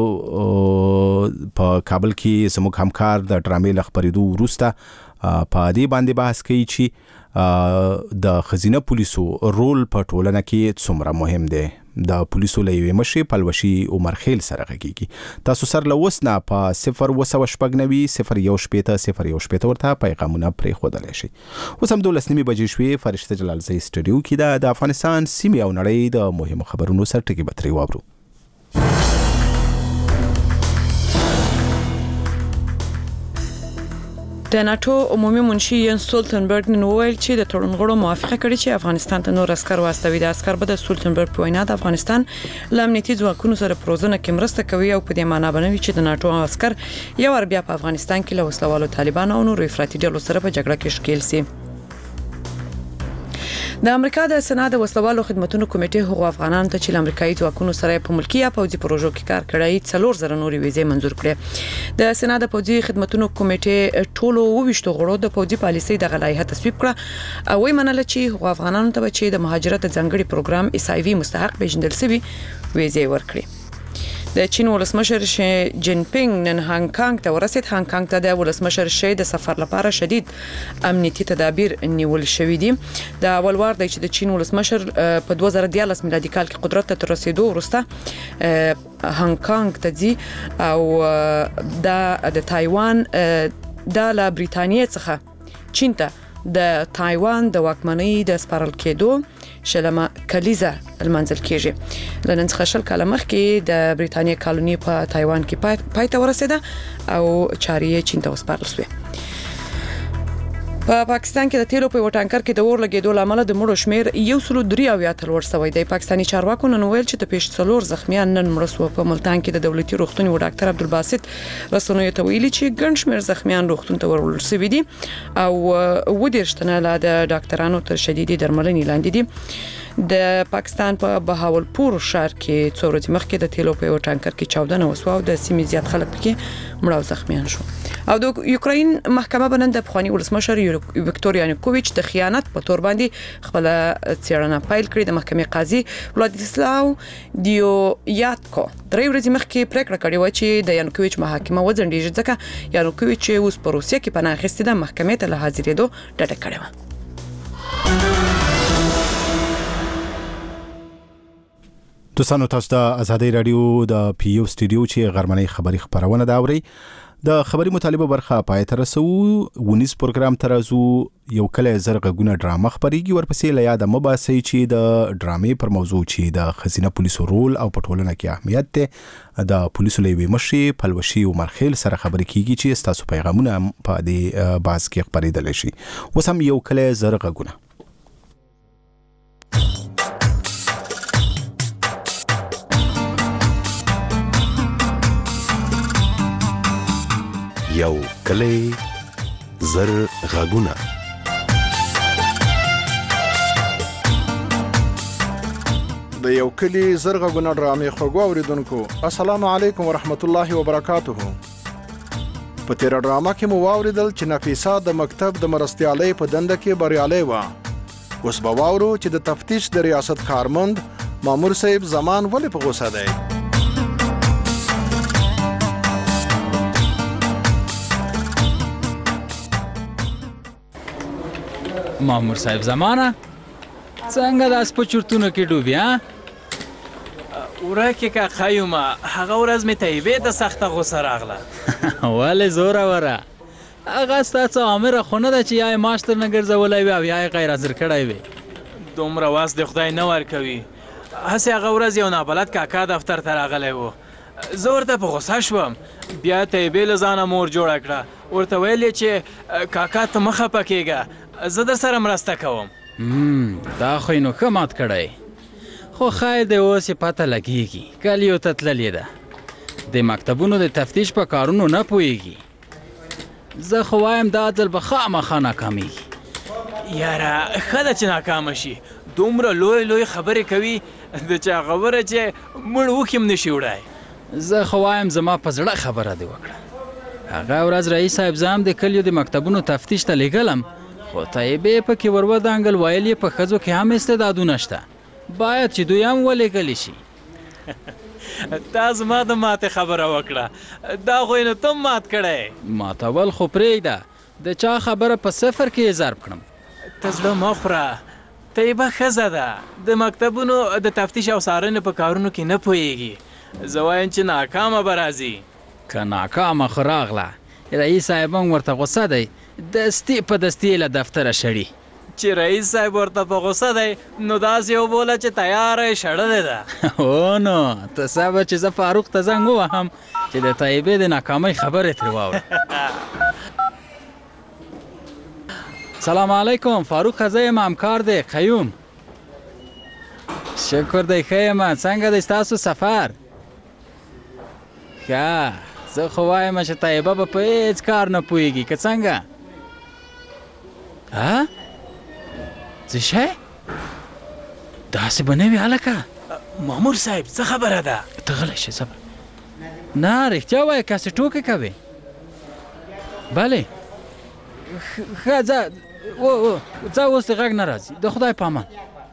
په کابل کې زموږ همکار د ډرامې لخبرېدو وروسته په دې باندې بحث کوي چې د خزینه پولیسو رول په ټولنه کې څومره مهم دی. د پولیسو له یوې مشرې پلوشي عمر خیل سره غږیږي. تاسو سره له اوس نه په صفر اووه سوه شپږ نوي صفر یو شپېته صفر یو شپېته ورته پیغامونه پرېښودلی شئ. اوس هم دولس نیمې بجې شوې. فرشته جلالزی سټوډیو کې ده. د افغانستان سیمې او نړۍ د مهمو خبرونو سرټکي به ترې واورو. د ناتو عمومي منشي ین سټولتنبرګ نن وویل چې د تړون غړو موافقه کړې چې افغانستان ته نور عسكر واستوي. د عسكر به د سټولتنبرګ په وینا د افغانستان له امنیتي ځواکونو سره پروژنه کې مرسته کوي او په دې معنی باندې چې د ناتو عسكر یو ور بیا په افغانستان کې له وسلوالو طالبانو او نور افراطي ډلو سره په جګړه کې ښکیل سي. د امریکا د سنا د وسلوالو خدماتو کمیټې هغو افغانانو ته چې امریکایي ځواکونو سره په ملکی یا پوځي پروژو کې کار کړی څلور زره نورې ویزې منزور کړې. د سنا د پوځي خدماتو کمیټې ټولو وویشتو غړو د پوځي پالیسۍ د غلایحه تصویب کړه او یې منله چې هغو افغانانو ته چې د مهاجرت ځانګړي پروګرام اس آی وی مستحق پیژندل شوی ویزې ورکړي. د چین ولسمشر شي جین پینګ نن هانګ کانګ ته ورسید. هانګ کانګ ته د ولسمشر شي د سفر لپاره شدید امنیتي تدابیر نیول شوې دي. د اولوار د چې د چین ولسمشر په دوه زره دیارلس میلادي کال کې قدرت ته رسیدو وروسته هانګ کانګ ته ځي او د د تایوان د لا بریتانیا څخه چین ته د تایوان د واکمنۍ د سپارل کېدو شلمه کلیزه المنزل کېږي. لنن څخه شل کاله مخکې د بریتانیا کالونی په تایوان کې پای ته ورسېده او چارې چین ته وسپارل شوې. په پاکستان کې د تیلو په وټانکر کې د اور لګیدو لامل د مړو شمیر یو سل درې اویا تر ور سوی دی. پاکستاني چارواکو نن ویل چې د پیښ څلور زخمیان نن مړ شو. په ملتان کې د دولتي روغتون و ډاکټر عبدالباسط رسنوي ته ویلي چې ګڼ شمیر زخمیان روغتون ته ورول شوي دي او و دېرش تنه لا د ډاکټرانو تر شدیدي درملنې لاندې دي. د پاکستان په بهاولپور ښار کې څو ورځې مخکې د تیلو په ټانکر کې چاودنه وسوه او د سیمې زیات خلک پکې مړه او زخمیان شو. او د یوکرين محکمه بنند د پخوانی ولسمشر ویکټوریا یانوکوویچ د خیانت په تور باندې خپل څېړنه پیل کړې. د محکمې قاضي ولادیسلاو دیویاتکو درې ورځې مخکې پریکړه کړې و چې د یانوکوویچ محاکمه وځنډیږي ځکه یانوکوویچ اوس په روسیه کې پناه اخیستې ده. محکمې ته له حاضرېدو ډډه کړې و. دوستانو تاسو د آزادۍ رادیو د پی یو سټوډیو چې غرمنۍ خبري خبرونه دا اوري. د خبري مطالبه برخه پای ته رسو. ونیس پروګرام ترازو یو کله زرغونه ډرامه خبريږي. ورپسې له یاد مباسي چې د ډرامې پر موضوع چې د خزینه پولیسو رول او پټولنه کې اهمیت ته د پولیسو لوي مشري پلوشي عمر خیل سره خبرې کیږي چې تاسو پیغامونه په دې باز کې خبرېدل شي. وسم یو کله زرغونه یو کلی زر غاګونه. د یو کلی زر غاګونه ډرامې خوږو اوریدونکو السلام علیکم ورحمت الله وبرکاتہ. په تیر ډرامه کې مو واوریدل چې نفیسه د مکتب د مرستیالۍ په دنده کې بریالۍ و. اوس به واورو چې د تفتیش د ریاست کارمند مامور صاحب زمان ولې په غوسه دی. مامور صاحب زمانہ څنګه د اسپو چورتونو کې ډوبي ها ورکه کا خیومه هغه ورځ می طیبه د سخته غوسه راغله والله زوره وره هغه ستاسو امر خونه د چې یای ماستر نګر زولای وی او یای غیر حاضر کړای وی دومره واس د خدای نه ور کوي هسه هغه ورځ یو نابلد کاکا دفتر ته راغلی وو زه ورته په غوسه شوم بیا طیبه لزانه مور جوړ کړه ورته ویل چې کاکا ته مخه پکېګا زه در سره مرسته کوم. دا خو نو کمات کړای خو خیر د اوس پته لګیږي کله یو تتللې ده د مکتبونو د تفتیش په کارونو نه پويږي. زه خو وایم دا ځل به خامخا ناکامېږي یاره ښه ده چې ناکامه شي. دومره لوی لوی خبرې کوي د چا خبره چې مړ وکې هم نشي وړی. زه خو وایم زما په زړه خبره دې وکړه. هغه ورځ رئیس صاحب زه هم د کلیو د مکتبونو تفتیش ته لېږلم، خو طیبې پکې ور ودانګل، ویل یې په ښځو کې هم استعدادونه شته، باید چې دوی هم ولېږلی شي. تا زما د ماتې خبره وکړه، دا خو یې نو ته مات کړی. ماتول خو پرېږده، د چا خبره په صفر کې یې ضرب کړم. ته زړه مه خوره، طیبه ښځه ده، د مکتبونو د تفتیش او څارنې په کارونو کې نه پوهېږي. زه وایم چې ناکامه به راځي. که ناکامه خو راغله، رئیس صاحب هم ورته غوسه دی، دستي په دستي له دفتره شړي. چې رئیس صاحب ورته په غوسه دی نو داسې وبوله چې تیاره یې شړلې ده. او نو ته صبر چې زه فاروق ته زنګ ووهم چې د طیبې د ناکامۍ خبرې ترې واورم. سلام علیکم، فاروق زه یم، همکار دی قیوم. شکر دی ښه یم، څنګه دی ستاسو سفر؟ ښه، زه خو وایم چې طیبه به په هېڅ کار نه پوهېږي که څنګه؟ ها؟ څه شی؟ داسې به نه وي هلکه. مامور صاحب څه خبره ده؟ ته غلی شې صبر. نه رښتیا وایه که څه ټوکې کوې؟ بلې ښه ځه ځه اوس دې غږ نه راځي، د خدای په امان.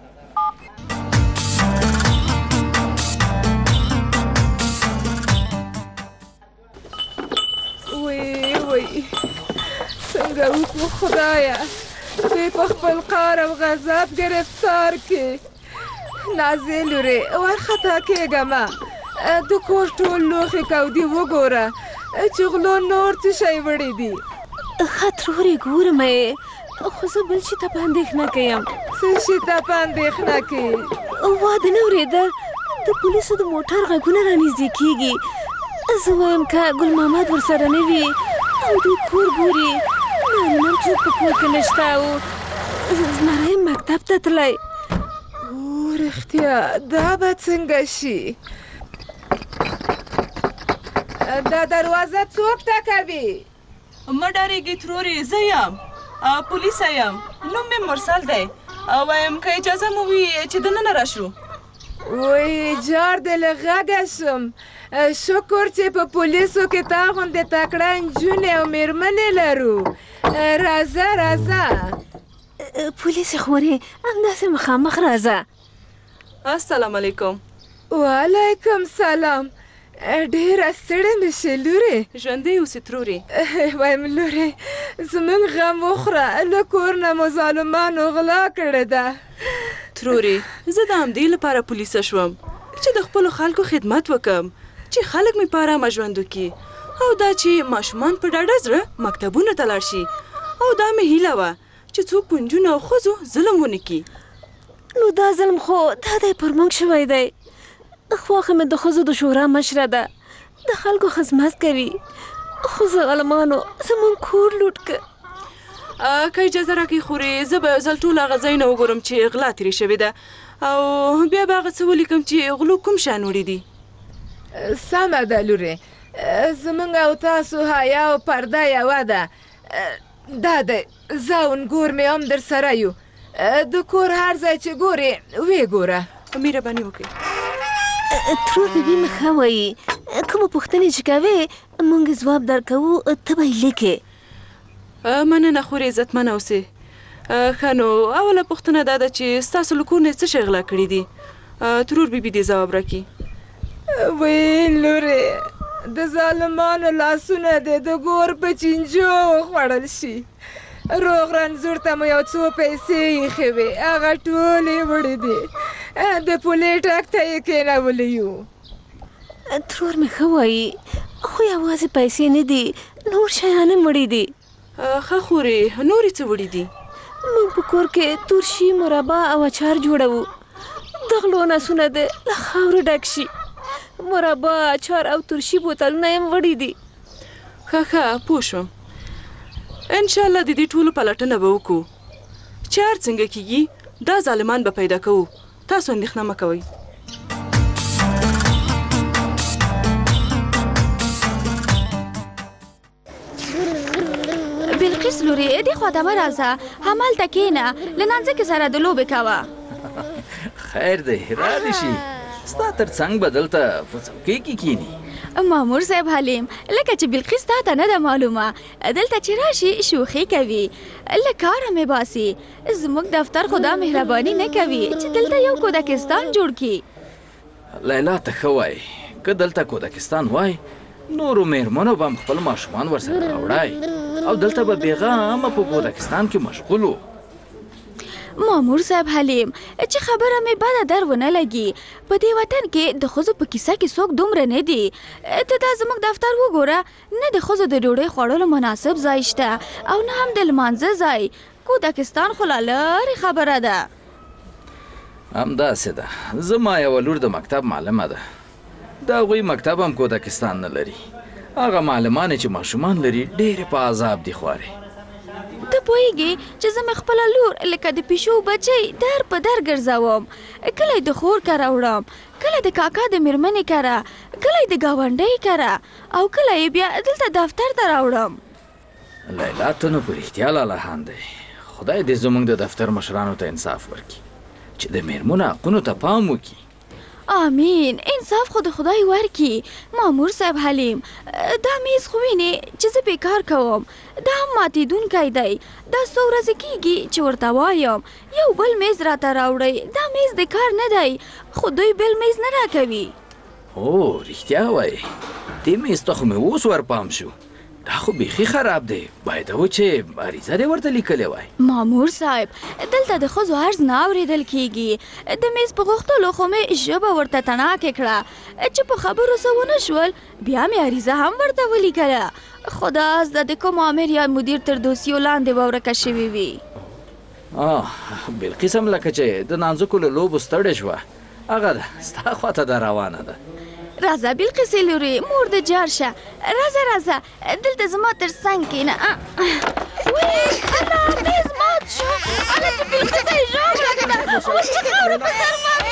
وی وی څنګه وکړو خدایه، دوی په خپل قهر او غضب ګرفتار کړي. نازې لورې وارخطا کېږه مه، د کور ټول لوښي کودي وګوره چې غلو نور څه شی وړي دي. ښه ترورې ګورم یې، خو زه بل شي ته په اندېښنه کې یم. څه شي ته په اندېښنه کې؟ واده نه اورېده، د پولیسو د موټر غږونه رانږدې کېږي. زه وایم که ګل محمد ورسره نه وي او دوی کور ګوري، نارینه هم څوک په کور کې نشته او زمری هم مکتب ته تللی. او رښتیا دا به څنګه شي؟ دا دروازه څوک ټکوي؟ مه ډارېږئ ترورې، زه یم، پولیسه یم، نوم مې مرسل دی. وایم که اجازه مو وي چې دننه راشو. وی جار دې له غږه شم، شکر چې په پولیسو کې تا غوندې تکړه نجونې او مېرمنې لرو. راځه راځه. پولیسې خورې همداسې مخامخ راځه. السلام علیکم. وعلیکم سلام. ډېره ستړې مې شې لورې. ژوندی اوسې ترورې. وایم لورې زموږ غم وخوره، له کور نه مو ظالمانو غلا کړې ده. ترورې زه د همدې لپاره پولیسه شوم چې د خپلو خلکو خدمت وکړم، چې خلک مې په ارامه ژوند وکړي، او دا چې ماشومان په ډاډه زړه مکتبونو ته لاړ شي، او دا مې هیله وه چې څوک په نجونو او ښځو ظلم ونه کړي. نو دا ظلم خو دا دی پر موږ شوی دی. خواښه مې د ښځو د شورا مشره ده، د خلکو خدمت کوي، خو ظالمانو زموږ کور لوټ کړ. که اجازه راکړئ خورې زه به یو ځل ټول هغه ځایونه وګورم چې غلا ترې شوې ده، او بیا به هغه څه ولیکم چې غلو کوم شیان وړي دي. سمه ده لورې، زموږ او تاسو حیا او پرده یوه ده. دا دی زه او نګور مې هم در سره یو، د کور هر ځای چې ګورې ویې ګوره. مهرباني وکړئ. ترور بیبي مې ښه وایي، کومه پوښتنې چې کوې موږ ځواب درکوو، ته به یې لیکې. مننه خورې، عزتمنه اوسې. ښه نو اوله پوښتنه دا ده چې ستاسو له کور نه څه شی غلا کړي دي؟ ترور بیبي دې ځواب راکړي. وی لورې د ظالمانو لاسونه دې د ګور په چینجو وخوړل شي. روغ رنځور ته مو یو څو پیسې ایښې وې، هغه ټولې وړې دي، د پولې ټک ته یې کېنولی یو. ترور مې ښه وایي، خو یوازې پیسې نه دي، نور شیان هم وړي دي. ښه خورې نورې څه وړي دي؟ موږ په کور کې تورشي، مربا او اچار جوړوو. د غلو نسونه دې له خاورو ډک شي، مربا، اچار او تورشي بوتلونه هم وړي دي. ښه ښه پوه شوم. انشاءالله د دې ټولو پلټنه به وکړو، چې هر څنګه کېږي دا ظالمان به پیدا کوو. تاسو اندېښنه مه کوئ. بلقیس لوري دې خوا ته راځه همالته کېنه له نانځکې سره د لوبې کوه. خیر دی را دې شي ستا تر څنګ به دلته په څوکۍ کې کښېني. مامور صاحب حلیم لکه چې بلقیس تا ته نه ده معلومه دلته چې راشي شوخي کوي له کاره مې باسي. زموږ دفتر خو دا مهرباني نه کوي چې دلته یو کودکستان جوړ کړي. لیلا ته ښه وایي که دلته کودکستان وای نورو مېرمنو به هم خپل ماشومان ورسره راوړی او دلته به بېغمه په کودکستان کې مشغول وو. مامور صاحب حلیم چې خبره مې بده در ونه لګي په دې وطن کې د ښځو په کیسه کې څوک دومره نه دي. ته دا زموږ دفتر وګوره نه د ښځو د ډوډۍ خوړلو مناسب ځای شته او نه هم د لمانځه ځای. کودکستان خو لا لرې خبره ده. همداسې ده. زما یوه لور د مکتب معلمه ده. د هغوی مکتب هم کودکستان نه لري. هغه معلمانې چې ماشومان لري ډېرې په عذاب دي خوارې. ته پوهېږې چې زه مې خپله لور لکه د پیشو بچی در په در ګرځوم. کله یې د خور کره وړم کله د کاکا د مېرمنې کره کله یې د ګاونډۍ کره او کله یې بیا دلته دفتر ته راوړم. لیلا ته نو په رښتیا لالهان دی. خدای دې زموږ د دفتر مشرانو ته انصاف ورکړي چې د مېرمنو حقونو ته پام وکړي. آمین. انصاف خو د خدای ورکي. مامور صاحب حلیم دا میز خو وینې چې زه بیکار کوم دا هم ماتېدونکی دی. دا څو ورځې کېږي چې ورته وایم یو بل میز راته راوړئ. دا میز د کار نه دی خو دوی بل میز نه راکوي. او رښتیا وایي دې میز ته خو مې اوس ورپام شو. دا خو بیخي خراب دی. باید و چې عریضه دې ورته لیکلې وای. مامور صاحب دلته د ښځو عرض نه اورېدل کېږي. د میز په غوښتلو خو مې ژبه ورته تڼاکې کړه چې په خبرو څه ونه شول بیا مې عریضه هم ورته ولیکله. خدا زده د کوم امر یا مدیر تر دوسیو لاندې به ورکه شوې وي. آه بلقیس هم لکه چې د نانځکو له لوبو ستړې شوه هغه ده ستا خواته ده روانه ده. راځه بلقیسې لورې مور د جار شه. راځه راځه دلته زما تر څنګ کښېنه. وی الله میز مات شو. هله چې بلقیسه یې ژوبله کړه اوس چې خاورې په سر مات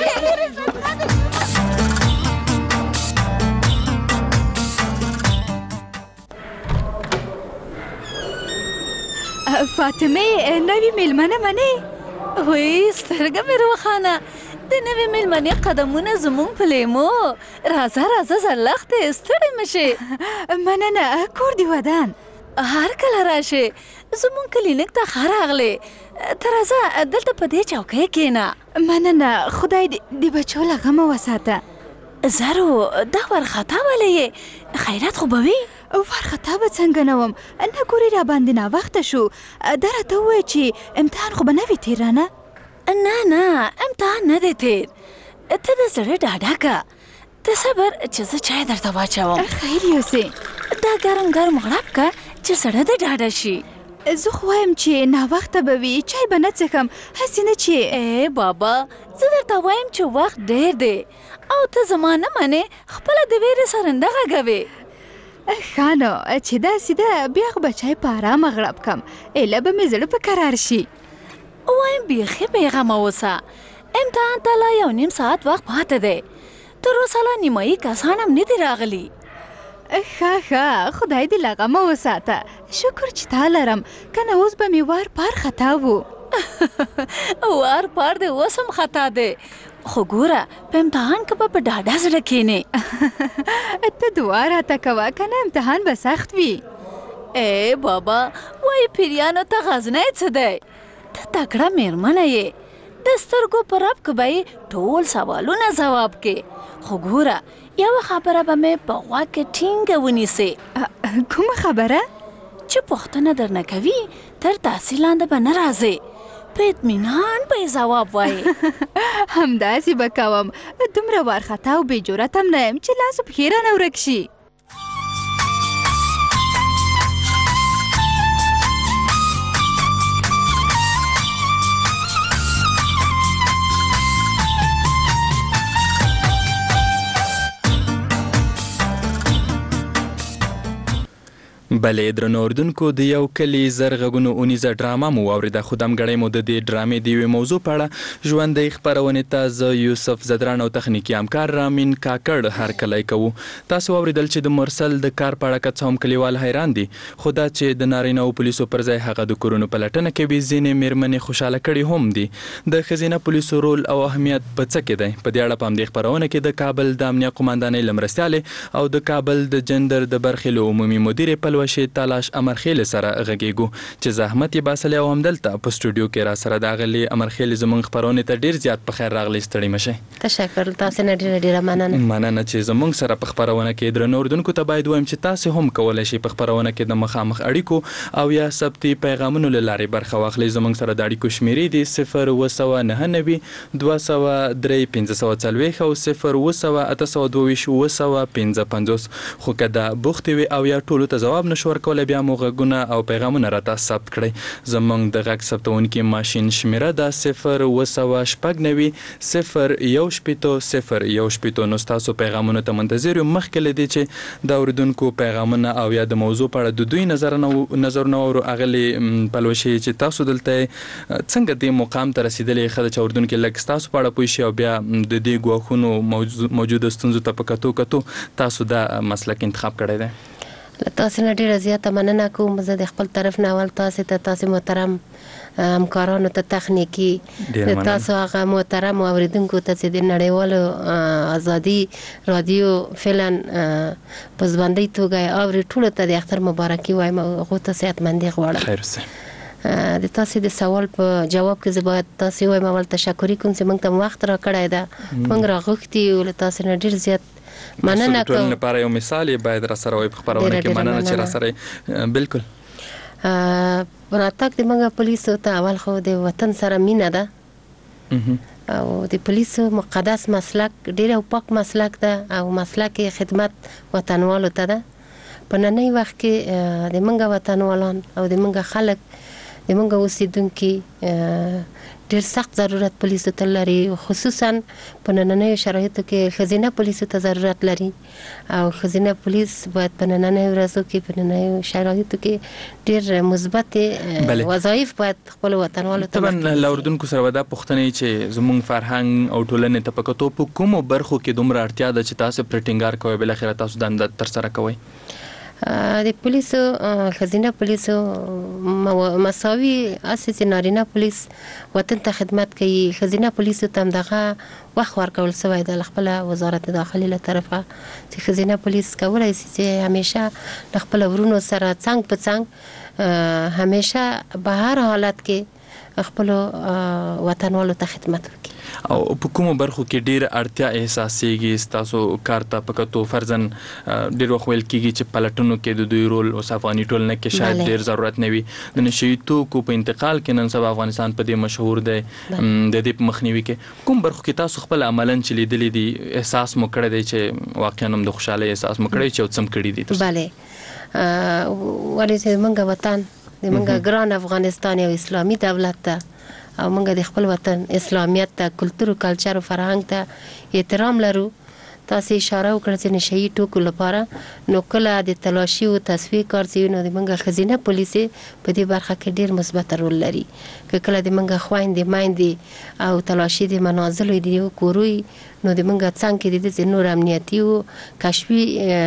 فاطمه نوې مېلمنه منې؟ وی سترګه مې روښانه د نوې مېلمنې قدمونه زموږ په لیمو. راځه راځه زرلښتې ستړې مه شې. مننه کور دې ودان. هر کله راشې زموږ کلینیک ته ښه راغلې. ته راځه دلته په دې چوکۍ کښېنه. مننه خدای دې د بچو له غمه وساته. زرو دا وارخطا ولې یې خیرات خو به وي؟ وارخطا به څنګه نه وم نه ګورې را باندې ناوخته شو. دا راته ووایه چې امتحان خو به نه وي تېرانه؟ نه نه امتحان نه دی تیر. ته د زړه ډاډه که د صبر چې زه چای درته واچوم. خیر یوسې دا ګرم ګرم غړپ که چې زړه دې ډاډه شي. زه خو وایم چې ناوخته به وي چای به نه څښم هسې نه چې ای بابا زه درته وایم چې وخت ډېر دی او ته زما نه منې خپله د ویرې سرنده غږوې. ښه نو چې داسې ده بیا خو به چای په ارامه غړپ کم ایله به مې زړه په قرار شي. وایم بیخي بېغمه اوسه امتحان ته لا یو نیم ساعت وخت پاته دی. تر اوسه لا نیمایي کسان هم نه دي راغلي. ښه ښه خدای دې له غمه وساته. شکر چې تا لرم کنه اوس به مې وار پار خطا وو. وار پار دې اوس هم خطا دی خو ګوره په امتحان کې به په ډاډه زړه کښېنې. ته دعا راته کوه کنه امتحان به سخت وي. ای بابا وایي پیریانو ته غزنی څه دی؟ ته تکړه مېرمنه یې د سترګو په رپ کې به یې ټول سوالونه ځواب کې. خو ګوره یوه خبره به مې په غوږ کې ټینګه ونیسې. کومه خبره؟ چې پوښتنه درنه کوي تر تحصیل لاندې به نه راځې په اطمینان به یې ځواب وایې. همداسې به کوم. دومره وارخطا او بې جرأت هم نه یم چې لاس و پښې رانه ورک شي. بلې درنو اردوونکو د یو کلي زر غږونو اونیزه ډرامه مو واورېده، خو دمګړی مو د دې ډرامې د یوې موضوع په اړه ژوندۍ خپرونې ته زه یوسف زدران او تخنیکي همکار رامین کاکړ هرکلی کوو. تاسو واورېدل چې د مرسل د کار په اړه که څه هم کلیوال حیران دي، خو دا چې د نارینه او پولیسو پر ځای هغه د کورونو پلټنه کوي ځینې مېرمنې خوشحاله کړي هم دي. د ښځینه پولیسو رول او اهمیت په څه کې دی؟ په دې اړه په همدې خپرونه کې د کابل د امنیه قمندانۍ له مرستیالې او د کابل د جندر د برخې له عمومي مدیرې پلوشې تالاش امرخیل سره غږیږو چې زحمت یې باسلی او همدلته په سټوډیو کې را سره د اغلې امرخیل زموږ خپرونې ته ډیر زیات په خیر راغلی، ستړي مشئ. تشکر، تاسو نه ډیره ډیره مننه. مننه چې زموږ سره په خپرونه کې درنو اردوونکو ته باید وایم چې تاسو هم کولی شئ په خپرونه کې د مخامخ اړیکو او یا ثبتي پیغامونو له لارې برخه واخلئ. زموږ سره د اړیکو شمیرې دي صفر اوه سوه نهه نوي دوه سوه درې پنځه سوه څلوېښت او صفر اوه سوه اته سوه دوه ویشت اوه سوه پنځه پنځوس. خو که دا بوختې وي او یا ټولو ته ځواب نشو ورکولی، بیا مو غږونه او پیغامونه راته ثبت کړئ. زموږ د غږ ثبتونکي ماشین شمیره ده صفر اوه سوه شپږ نوي صفر یو شپېته صفر یو شپېته. نو ستاسو پیغامونو ته منتظر یو. مخکې له دې چې د اورېدونکو پیغامونه او یا د موضوع په اړه د دوی نظرونه واورو، اغلې پلوشې چې تاسو دلته څنګه دې مقام ته رسېدلې، ښه ده چې اورېدونکي لږ ستاسو په اړه پوه شي او بیا د دې ګواښونو موجوده ستونزو ته په کتو کتو تاسو دا مسلک انتخاب کړی دی. تاسو نه ډیره زیاته مننه کوم. زه د خپل طرف نه اول تاسو ته تاسو محترم همکارانو ته تخنیکی تاسو هغه محترم اوریدونکو ته چې د نړیوالو ازادي رادیو فعلن په ځوانۍ توګه اوري ټول ته د اختر مبارکي وایم او هغه ته صحتمندي غواړم. خیر اوسئ. د تاسو د سوال په جواب کې زه باید تاسو وایم اول تشکر کوم چې موږ ته وخت را کړی ده. موږ راغوښتي او تاسو نه ډیر زیات مننه کوم. ټول لپاره یو مثال یې باید را سره وي په خپرونه کې. مننه چې را سره بالکل راتګ د موږ پولیسو ته اول خو د وطن سره مینه ده او د پولیسو مقدس مسلک ډیر او پاک مسلک ده او مسلک خدمت وطنوالو ته ده. په نننی وخت کې د موږ وطنوالان او د موږ خلک د موږ اوسیدونکي ډیر سخت ضرورت پولیسو ته لري، خصوصا په نننیو شرایطو کې ښځینه پولیسو ته ضرورت لري او ښځینه پولیس باید په نننیو ورځو کې په نننیو شرایطو کې ډیر مثبت وظایف باید خپل وطنوالو ته طبعا له اردوونکو سره دا پوښتنې چې زموږ فرهنګ او ټولنې ته په کتو په کومو برخو کې دومره اړتیا ده چې تاسو پرې ټینګار کوئ، بالاخره تاسو دنده ترسره کوئ؟ د پولیسو ښځینه پولیسو مساوي اساس نارینه پولیس وطن ته خدمت کوي. ښځینه پولیسو ته هم دغه وخت ورکول شوی د خپل وزارت داخلي له طرفه چې ښځینه پولیس کولی شي چې همیشه د خپل ورونو سره څنګ په څنګ همیشه په هر حالت کې خپل وطنوالو ته خدمت وکړي. او په کومو برخو کې ډیر اړتیا احساسېږي ستاسو کار ته په کتو؟ فرضاً ډیر وخت ویل کېږي چې پلټنو کې د دوی رول اوس افغاني ټولنه کې شاید ډیر ضرورت نه وي. د نشهیي توکو په انتقال کې نن سبا افغانستان په دې مشهور دی. د دې په مخنیوي کې کوم برخو کې تاسو خپل عملاً چې لیدلی دي احساس مو کړی دی چې واقعاً هم د خوشحالۍ احساس مو کړی چې او څه هم کړي دي؟ بله، ولې چې موږ وطن د موږ ګران افغانستان یو اسلامي دولت ده او موږ د خپل وطن اسلامیت ته، کلتور او کلچر او فرهنګ ته احترام لرو. تاسو اشاره وکړه چې نشهیي توکو لپاره نو کله د تلاشي او تصفیې کار چې نو د موږ ښځینه پولیسې په دې برخه کې ډیر مثبت رول لري. که کله د موږ خویندې میندې او تلاشي د منازلو د یو کوروي نو د موږ څنګه کې د نور امنیتي او کشفي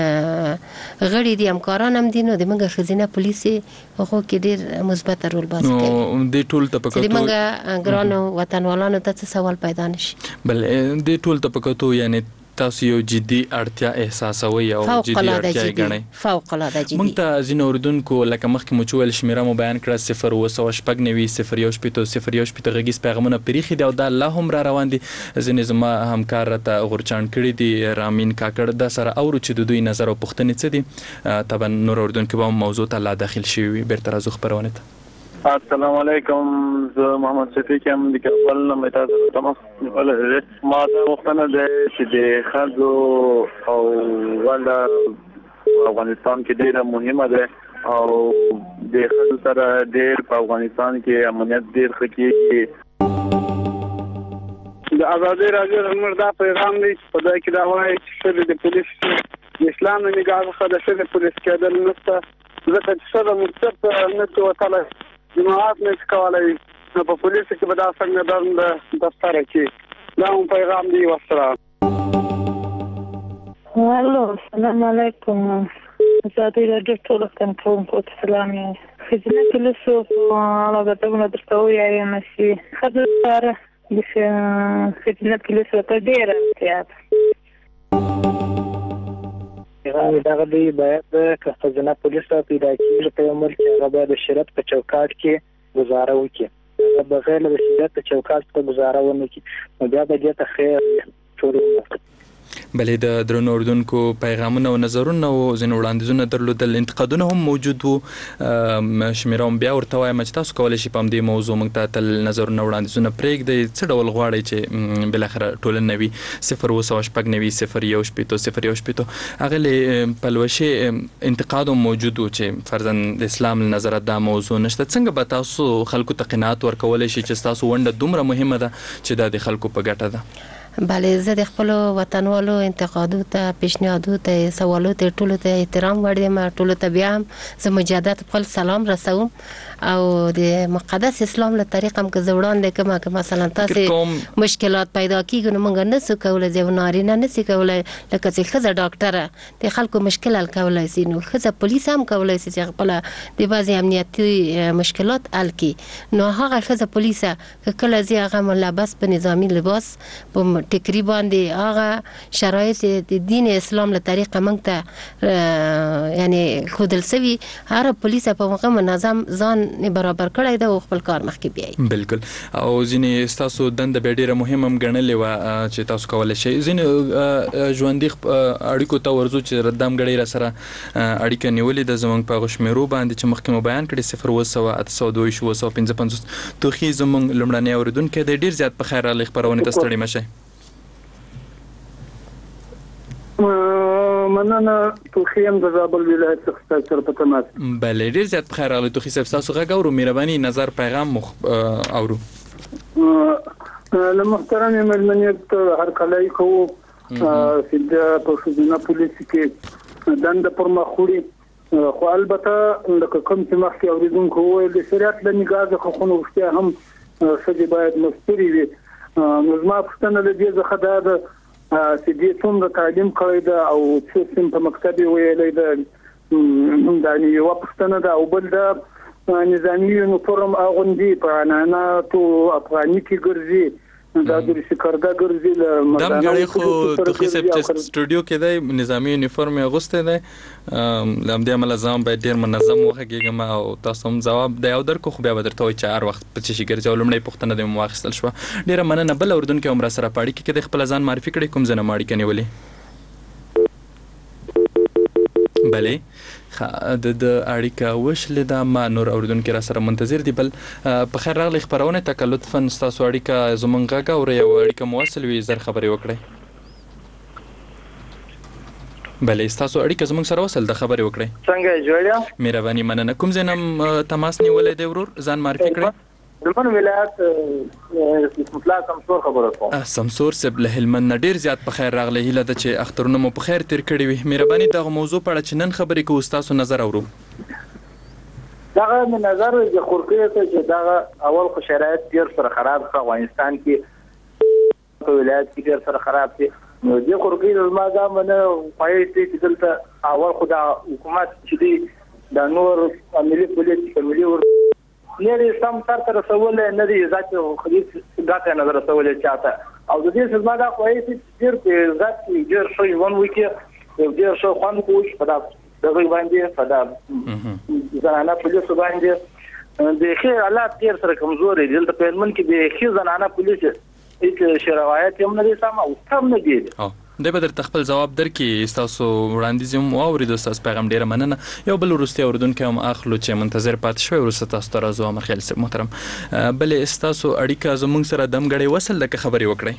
غړي دي همکاران هم دي نو د موږ ښځینه پولیسې هغه کې ډیر مثبت رول بازی کوي. نو د ټول ته پکتو د موږ ګرانو وطنوالانو ته سوال پیدا نشي. بل د ټول ته پکتو یعنی تاسو یو جدي اړتیا احساسوي او جدي اړتیا غنئ؟ فوق العاده جدي. موږ ته ځینې اردوونکو لکه مخکې مو چې ویل شمیره مو بیان کړه صفر اوه سوه شپږ نوي صفر یو شپېته صفر یو شپېته غږیز پیغامونه پرېښي دي او دا لا هم را روان دي. ځینې زما همکار راته غورچاڼ کړي دي رامین کاکړ. دا سره اورو چې د دوی نظر او پوښتنې څه دي. طبعا نور اردوونکي به هم موضوع ته لا داخل شوي وي. بیرته راځو خپرونې ته. السلام علیکم، زه محمد شفیق یم د کابل نه. مې تاسو ته تماس نیولی. ما دا غوښتنه ده چې د ښځو او ونډه افغانستان کې ډېره مهمه ده او د ښځو سره ډېر په افغانستان کې امنیت ډېر ښه کېږي. د ازادي راډیو زموږ دا پیغام دی په ځای کې دا وایي چې ښځې د پولیس د اسلام نه نګاه څخه د ښځې پولیس کېدل نشته ځکه چې څه د مکتب نه چې وتلی جماعت نه شي کولی نو په پولیسو کې به دا څنګه دنده دفتره کې دا هم پیغام دی ورسره. الو السلام علیکم. ازادي راډیو ټول کنټرول کوټ سلام خدمت پولیسو هغه ته درته وایم چې خبره د خدمت پولیسو ته ډیره اړتیا هغه دغه دی باید که خزانه پولیس پیدا کړي په عمر کې هغه باید د شریعت په چوکاټ کې گزاره وکړي بغیر د شریعت په چوکاټ کې گزاره ونه کړي نو بیا به دې ته خیر ټول. بلې د درنو اردوونکو پیغامونه او نظرونه او ځینې وړاندیزونه درلودل انتقادونه هم موجود وو. شمیره هم بیا ورته وایم چې تاسو کولی شئ په همدې موضوع موږ ته تل نظرونه وړاندیزونه پرېږدئ څه ډول غواړئ چې بالاخره ټولنه وي صفر اوه سوه شپږ نوي صفر یو شپېتو صفر یو شپېتو هغې پلوشې انتقاد هم موجود و چې فرضاً د اسلام له نظره دا موضوع نشته. څنګه به تاسو خلکو ته قناعت ورکولی شئ چې ستاسو ونډه دومره مهمه ده چې دا د خلکو په ګټه ده؟ بله زه د خپلو وطنوالو انتقادو ته پیشنهادو ته سوالو ته ټولو ته احترام وړم ټولو ته بیا هم زه مجدد خپل سلام رسوم او د مقدس اسلام له طریقه هم که زه وړاندې کومه که مثلا تاسې مشکلات پیدا کېږي نو موږ نسو کولی چې یو نارینه نسي کولی لکه چې ښځه ډاکټره د خلکو مشکل حل کولی سي نو ښځه پولیس هم کولی سي چې خپله د بعضې امنیتي مشکلات حل کړي نو هغه ښځه پولیسه که کله ځي هغه ملبس په نظامي لباس په ټکري باندې هغه شرایط د دین اسلام له طریقه موږ ته یعنی ښودل سوي هر پولیس په هغه منظم ځان برابر کړی ده او خپل کار مخکې بیایي. بالکل او ځینې ستاسو دنده به ډېره مهمه هم ګڼلې وه چې تاسو کولی شئ ځینې ژوندي اړیکو ته ورځو چې ردام ګړۍ را سره اړیکه نیولې ده زموږ په هغو شمېرو باندې چې مخکې مو بیان کړي صفر اوه سوه اته سوه دوه ویشت اوه سوه پنځه پنځوس توخي زموږ لومړنی اورېدونکی دی. ډېر زیات په خیر راغلی خپرونې ته ستړي مه شئ. مننه توخي هم د زابل ولایت څخه ستاسو سره په تماس. بله ډېر زیات په خیر راغلی توخي صاحب ستاسو غږ اورو مهرباني نظر پیغام مو اورو. له محترمې مېرمنې ته هرکلی کوو چې د په ښځینه پولیسو کې دنده پر مخ وړي خو البته لکه کوم چې مخکې اورېدونکو وویل د شریعت له نګاه څخه خو نو رښتیا هم ښځې باید مسترې وي. نو زما پوښتنه له دې څخه دا ده چې دې څومره تعلیم کړی ده او څه سیم په مکتب یې ویلی ده دا یوه پوښتنه ده او بل ده نظامي یونیفورم اغوندي په عنعناتو افغاني کې ګرځي دا د سکرده ګرځي له دم غړي خو توخي صاحب چې سټوډیو کې دی نظامي یونیفورم یې اغوستی دی له همدې امله زه هم باید ډېر منظم وغږېږم او تاسو هم ځواب دی او درکړو خو بیا به درته وایي چې هر وخت په څه شي ګرځي او لومړۍ پوښتنه دې مو واخیستل شوه. ډېره مننه. بل اورېدونکی هم راسره په اړیکه کې دی خپله ځان معرفي کړئ کوم ځای نه مو اړیکه نیولې. بلې د د اړیکه وشلې ده ما نور اورېدونکي را سره منتظر دي. بل په خیر راغلی خپرونې ته که لطفا ستاسو اړیکه زموږ غږ اورئ او اړیکه مو وصل وي زر خبرې وکړئ. بلې ستاسو اړیکه زموږ سره وصل ده خبرې وکړئ. څنګه یې جوړیا؟ مهرباني مننه. کوم ځای نه تماس نیولی دی ورور ځان معرفي کړئ. هلمند ولایت مطلق سمسور خبره کوم. سمسور صاحب له هلمند نه ډېر زیات په خیر راغلی. هیله ده چې اخترونه مو په خیر تیر کړي وي. مهرباني دغه موضوع په اړه چې نن خبرې کوو ستاسو نظر اورو. دغه مې نظر د خورکې ته چې دغه اول خو شرایط ډېر سره خراب ښه افغانستان کې په ولایت کې ډېر سره خراب دي نو دې خورکې زما دا منه خوښي چې دلته اول خو د حکومت چې دی د نور ملي پولیس ملي ور لري سم تر تر رسول نه دی ذات خو دې ګټه نظر رسول چاته او د دې زما دا خوښي چې ډېر په ذات ډېر شوی ون وکي ډېر شو خوان کوش په دا دغه باندې په دا زنانه پولیس باندې د خیر حالات ډېر سره کمزوري دي دلته په هلمند کې د خیر زنانه پولیس هیڅ شرایط هم نه دي سم او هم نه دي. د بدر تخپل جواب درکې تاسو وړاندیز هم اوریدو تاسو پیغام ډیره مننه. یو بل وروستي اوردونکو هم اخلو چې منتظر پات شوی ورسته تاسو ته راځو مرخیل صاحب محترم. بل تاسو اړیکه زموږ سره دم غړي وصل د خبري وکړي.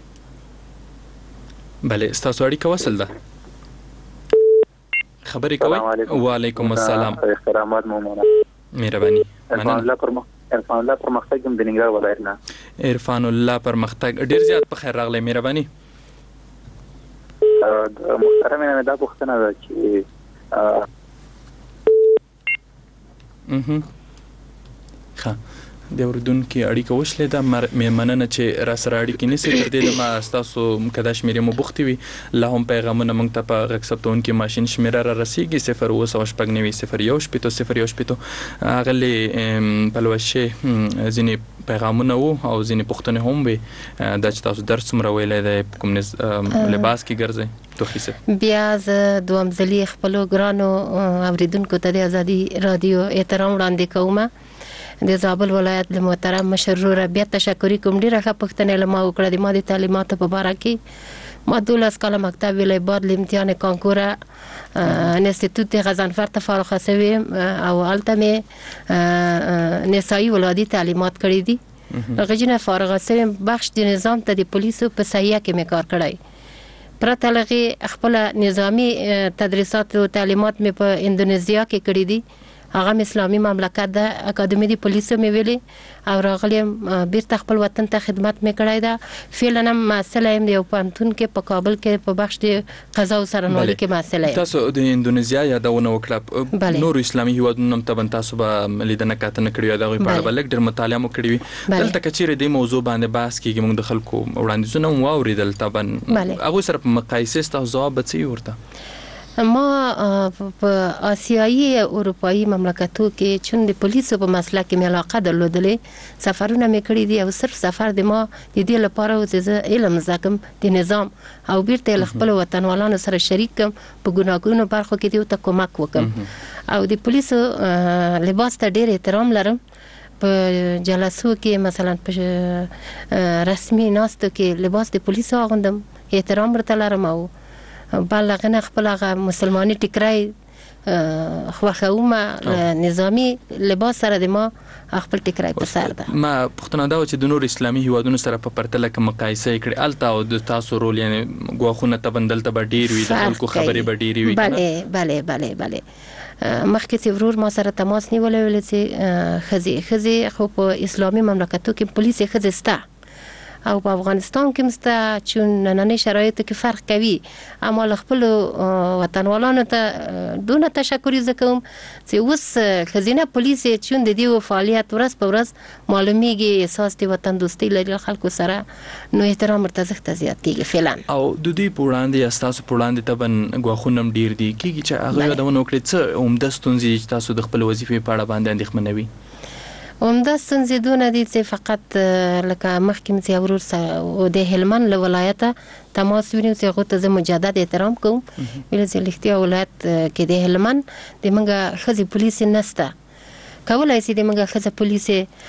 بل تاسو اړیکه وصل ده خبري کوي. وعلیکم السلام. احترامات مومنه. مهرباني. عرفان الله پر عرفان الله پرمختګ د بنګار ولایت نه. عرفان الله پرمختګ ډیر زیات په خیر راغلی. مهرباني. د محترم نه دا پوښتنه ده چې ښه د اوریدونکو اړیکه وشلې ده مې مننه چې را سره اړیکې نیسئ تر دې دمه ستاسو کدا شمیرې مو بوختې وي لا هم پیغامونه موږ ته په غږ ثبتونکي ماشین شمیره را رسیږي صفر اوه سوه شپږ نوي صفر یو شپېته صفر یو شپېته هغلې پلوشې ځینې پیغامونه وو او ځینې پوښتنې هم وي دا چې تاسو درس څومره ویلی دی په کوم لباس کې ګرځئ توخیصه بیا زه دوهم ځلي خپلو ګرانو اوریدونکو ته د ازادي رادیو احترام وړاندې کوم د زابل ولایت له محترم مشر ورور بیا تشکر کوم ډیره ښه پوښتنه له ما وکړه د ما د تعلیماتو په اړه کې ما دولس کاله مکتب ویلې بعد له امتحان کانکور انستیتوت غزنفر ته فارغه شوم او هلته مې نسایي ولادي تعلیمات کړي دي غجنه فارغه شوم بخش د نظام ته د پولیسو په سایه کې مې کار کړی پرته لغې خپل نظامی تدریسات او تعلیمات مې په اندونیزیا کې کړي دي هغه اسلامي مملکت د اکاډمي د پولیسو مې ویلي او راغلم بیرته خپل وطن ته خدمت مې کړی ده فعلا مسله يم د یو پانتون کې په کابل کې په بخش د قضا او سرنوالي کې مسله تاسو د اندونیزیا یادونه وکړه نور اسلامي هیوادونو ته بن تاسو به لیدنه کاتنه کړی دا غوي په اړه بلک ډېر مطالعه مو کړی وي دلته کچېره د موضوع باندې بحث کیږي موږ د خلکو وړاندیزونه واوریدل تبن هغه سره په مقایسه تاسو ځواب بچي ورته ما په آسیایي اروپایي مملکتو کې چون د پولیسو په مسله کې مې علاقه درلودلې سفرونه مې کړي دي او صرف سفر د ما د دې لپاره و چې علم زکم د نظام او بیرته خپل وطنوالانو سره شریک کم په ګناګونو برخو کې دی ته کومک وکم او د پولیسو لباس ته ډېر احترام لرم په جلسو کې مثلا په رسمي ناستو کې لباس د پولیسو اغوندم احترام ورته لرم او بلغنه خپل هغه مسلمانۍ ټکرای خوخومه نظامی لباس سره د ما خپل ټکرای په سر ده ما پښتنه دا چې د نور اسلامي هیوادونو سره په پرتله کې مقایسه کړي الته او د تاسو رول یعنی غواخونه تبندل ته ډیر وي د خلکو خبرې به ډیر وي bale bale bale bale مخکې چې ورور ما سره تماس نیولې ولې چې خزي خزي خو په اسلامي مملکتو کې پولیس خزي ستا او په افغانستان کې مسته چون نننی شرایطو کې فرق کوي اما خپل وطنوالانو ته دونه تشکر زکوم چې اوس خزینه پولیس چون د دې فعالیت ورځ په ورځ معلومیږي احساس د وطن دوستي لري خلکو سره نو احترام ورته زیات کیږي فعلا او د دې پوړاندې استاسو پوړاندې تبن غواخونم ډیر دي کیږي چې هغه یادونه وکړي چې عمده ستونزې چې تاسو د خپل وظیفې په اړه باندې اندېښمنوي عمده ستونزې دونه دي چې فقط لکه مخکې مې ورور سره د هلمند له ولایته تماس ونیو چې هغه ته زه مجدد احترام کوم ویل چې لختیا ولایت کې د هلمند د منګه خزي پولیس نسته کولای شي د منګه خزه پولیس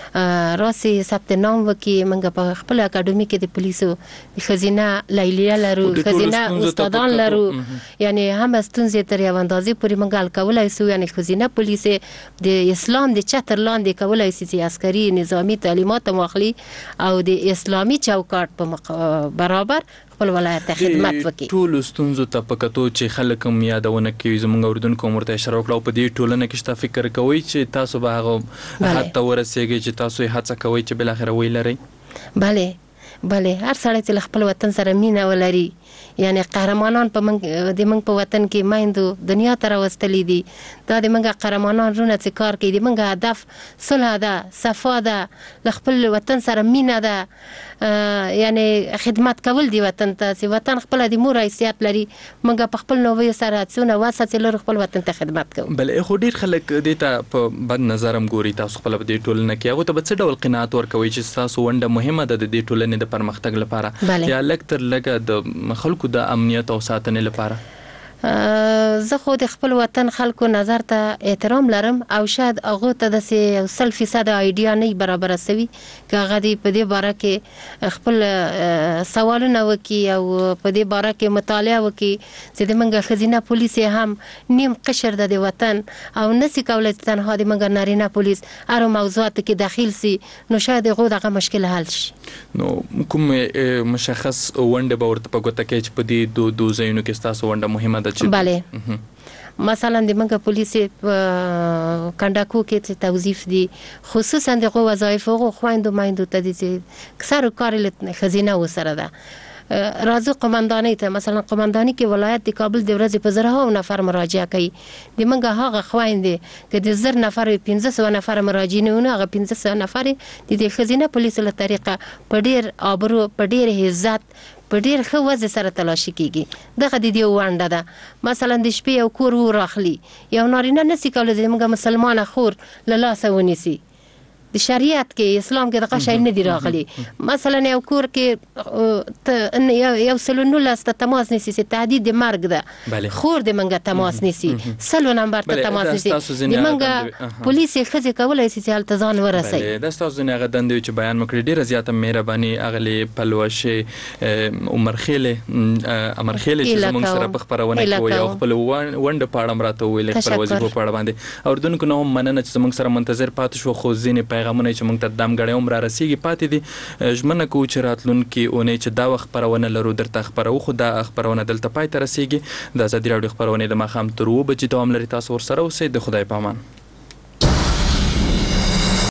راسي ثبت نام وکي منګه په خپل اکاډمي کې د پولیسو خزینه لیلیه لرو خزینه استادان لرو یعنی هم ستونزې تر یو اندازې پورې منګه کولای شو یعنی خزینه پولیس د اسلام د چتر لاندې کولای شي چې عسکري نظامی تعلیمات مخلي او د اسلامي چوکاټ په برابر خپل ولایت ته خدمت وکړي ټول ستونزو ته پکتو چې خلک هم یادونه کوي زموږ اوریدونکو مرته اشاره وکړه په دې ټولنه کې شته فکر کوي چې تاسو به هغه حتی ورسېږي چې تاسو یې هڅه کوي چې بل اخر وی لري bale bale هر سړی چې خپل وطن سره مینه ولري یعنی قهرمانان په منګ د منګ په وطن کې مایندو دنیا ته راوستلې دي دا د منګ قهرمانان رونه چې کار کوي د منګ هدف صلح ده صفا ده خپل وطن سره مینه ده یعنی خدمت کول دی وطن ته چې وطن خپل د مور حیثیت لري منګ په خپل نوې سره څونه واسطه لري خپل وطن ته خدمت کوي بل خو ډیر خلک د ته په بد نظرم ګوري تاسو خپل په دې ټولنه کې هغه ته به څه ډول قناعت ورکوي چې تاسو ونده مهمه ده د دې ټولنې د پرمختګ لپاره یا لکتر لګه د خلکو د امنیت او ساتنې لپاره زه خو د خپل وطن خلکو نظر ته احترام لرم او شاید هغه ته د سل فیصد ایډیا نه برابر سوي که هغه دی په دې باره کې خپل سوالونه وکي او په دې باره کې مطالعه وکي چې د منګه خزینه پولیس هم نیم قشر د وطن او نسی کولای تنها د منګه نارینه پولیس هر موضوعات کې داخل سي نو شاید هغه دغه مشکل حل شي نو کوم مشخص ونده به ورته په ګوته کې چې په دې دو دو ځایونو کې تاسو ونده مهمه بله مثلا د منګه پولیس په کنداکو کې توظیف دي خصوصا د وظایف او خويندو مایندو ته دي چې کسر کار له خزینه وسره ده راځو قومندانۍ ته مثلا قومندانۍ کې ولایت د کابل د ورځې په زرهاو نفر مراجعه کوي د منګه هغه خويندې چې د زر نفر پنځه سوه نفر مراجعینونه هغه پنځه سوه نفر د دې خزینه پولیسو له طریقه په ډیر آبرو په ډیر عزت په ډیر ښه وضع سره تلاشي کیږي دغه د دې ونده ده مثلا د شپې یو کور وراخلي یو نارینه نسی کولی چې موږ مسلمانه خور له لاسه ونیسي د شریعت کې اسلام کې دغه شی نه دی راغلی مثلا یو کور کې یو سلو نولس ته تماس نیسي چې تهدید د مرګ ده خور د منګه تماس نیسي سلو نمبر ته تماس نیسي د منګه پولیس ښځې کولی شي چې هلته ځان ورسوي دا ستاسو ځینې هغه دندې چې بیان مو کړې ډېره زیاته مهرباني اغلې پلوشې عمرخیلې عمرخیلې چې زموږ سره په خپرونه کې وایي او خپل ونډه په اړه هم راته وویلې خپل وظیفو په اړه باندې اورېدونکو نه هم مننه چې زموږ سره منتظر پاتې شو خو ځینې پیغامونه چې موږ ته دمګړی هم را رسیږي پاتې دي ژمنه کوو چې راتلونکي اونۍ چې دا وخت خپرونه لرو درته خپروو خو دا خپرونه دلته پای ته رسیږي د ازادي راډیو خپرونې د ماښام تر اوه بجې دوام لري تاسو ورسره اوسئ د خدای په امان